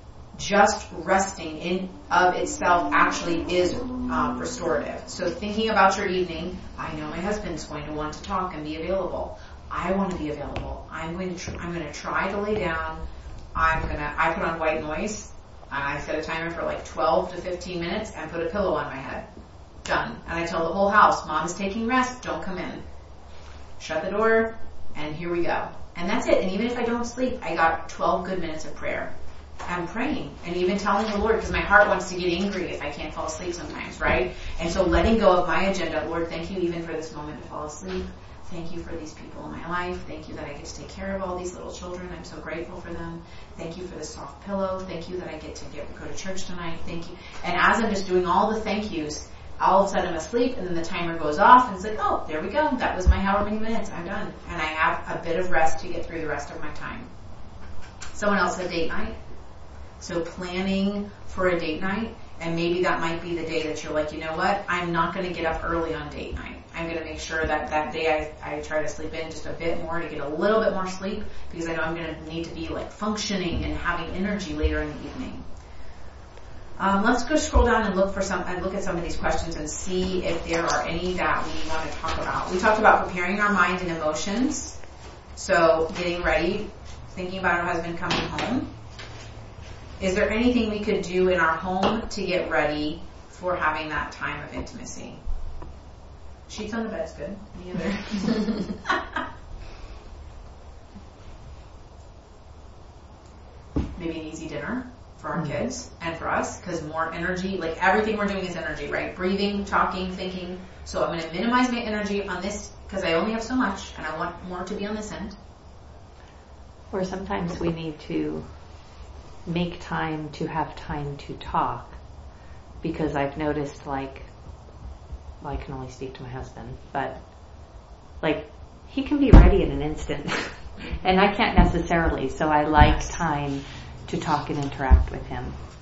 S1: just resting in of itself actually is um, restorative. So thinking about your evening, I know my husband's going to want to talk and be available. I want to be available. I'm going to tr- I'm going to try to lay down. I'm going to I put on white noise. And I set a timer for like twelve to fifteen minutes and put a pillow on my head. Done. And I tell the whole house, Mom is taking rest, don't come in. Shut the door, and here we go. And that's it. And even if I don't sleep, I got twelve good minutes of prayer. I'm praying and even telling the Lord, because my heart wants to get angry if I can't fall asleep sometimes, right? And so letting go of my agenda, Lord, thank you even for this moment to fall asleep. Thank you for these people in my life. Thank you that I get to take care of all these little children. I'm so grateful for them. Thank you for the soft pillow. Thank you that I get to get, go to church tonight. Thank you. And as I'm just doing all the thank yous, all of a sudden I'm asleep and then the timer goes off and it's like, oh, there we go. That was my however many minutes. I'm done. And I have a bit of rest to get through the rest of my time. Someone else said date night. So planning for a date night And maybe that might be the day that you're like, you know what, I'm not going to get up early on date night. I'm going to make sure that that day I, I try to sleep in just a bit more to get a little bit more sleep because I know I'm going to need to be like functioning and having energy later in the evening. Um, let's go scroll down and look for some, and look at some of these questions and see if there are any that we want to talk about. We talked about preparing our mind and emotions. So getting ready, thinking about our husband coming home. Is there anything we could do in our home to get ready for having that time of intimacy? Sheets on the bed is good. Any other? Maybe an easy dinner for our kids and for us, because more energy, like everything we're doing is energy, right? Breathing, talking, thinking. So I'm going to minimize my energy on this because I only have so much and I want more to be on this end.
S3: Or sometimes we need to make time to have time to talk, because I've noticed, like, well, I can only speak to my husband, but like he can be ready in an instant and I can't necessarily, so I like time to talk and interact with him.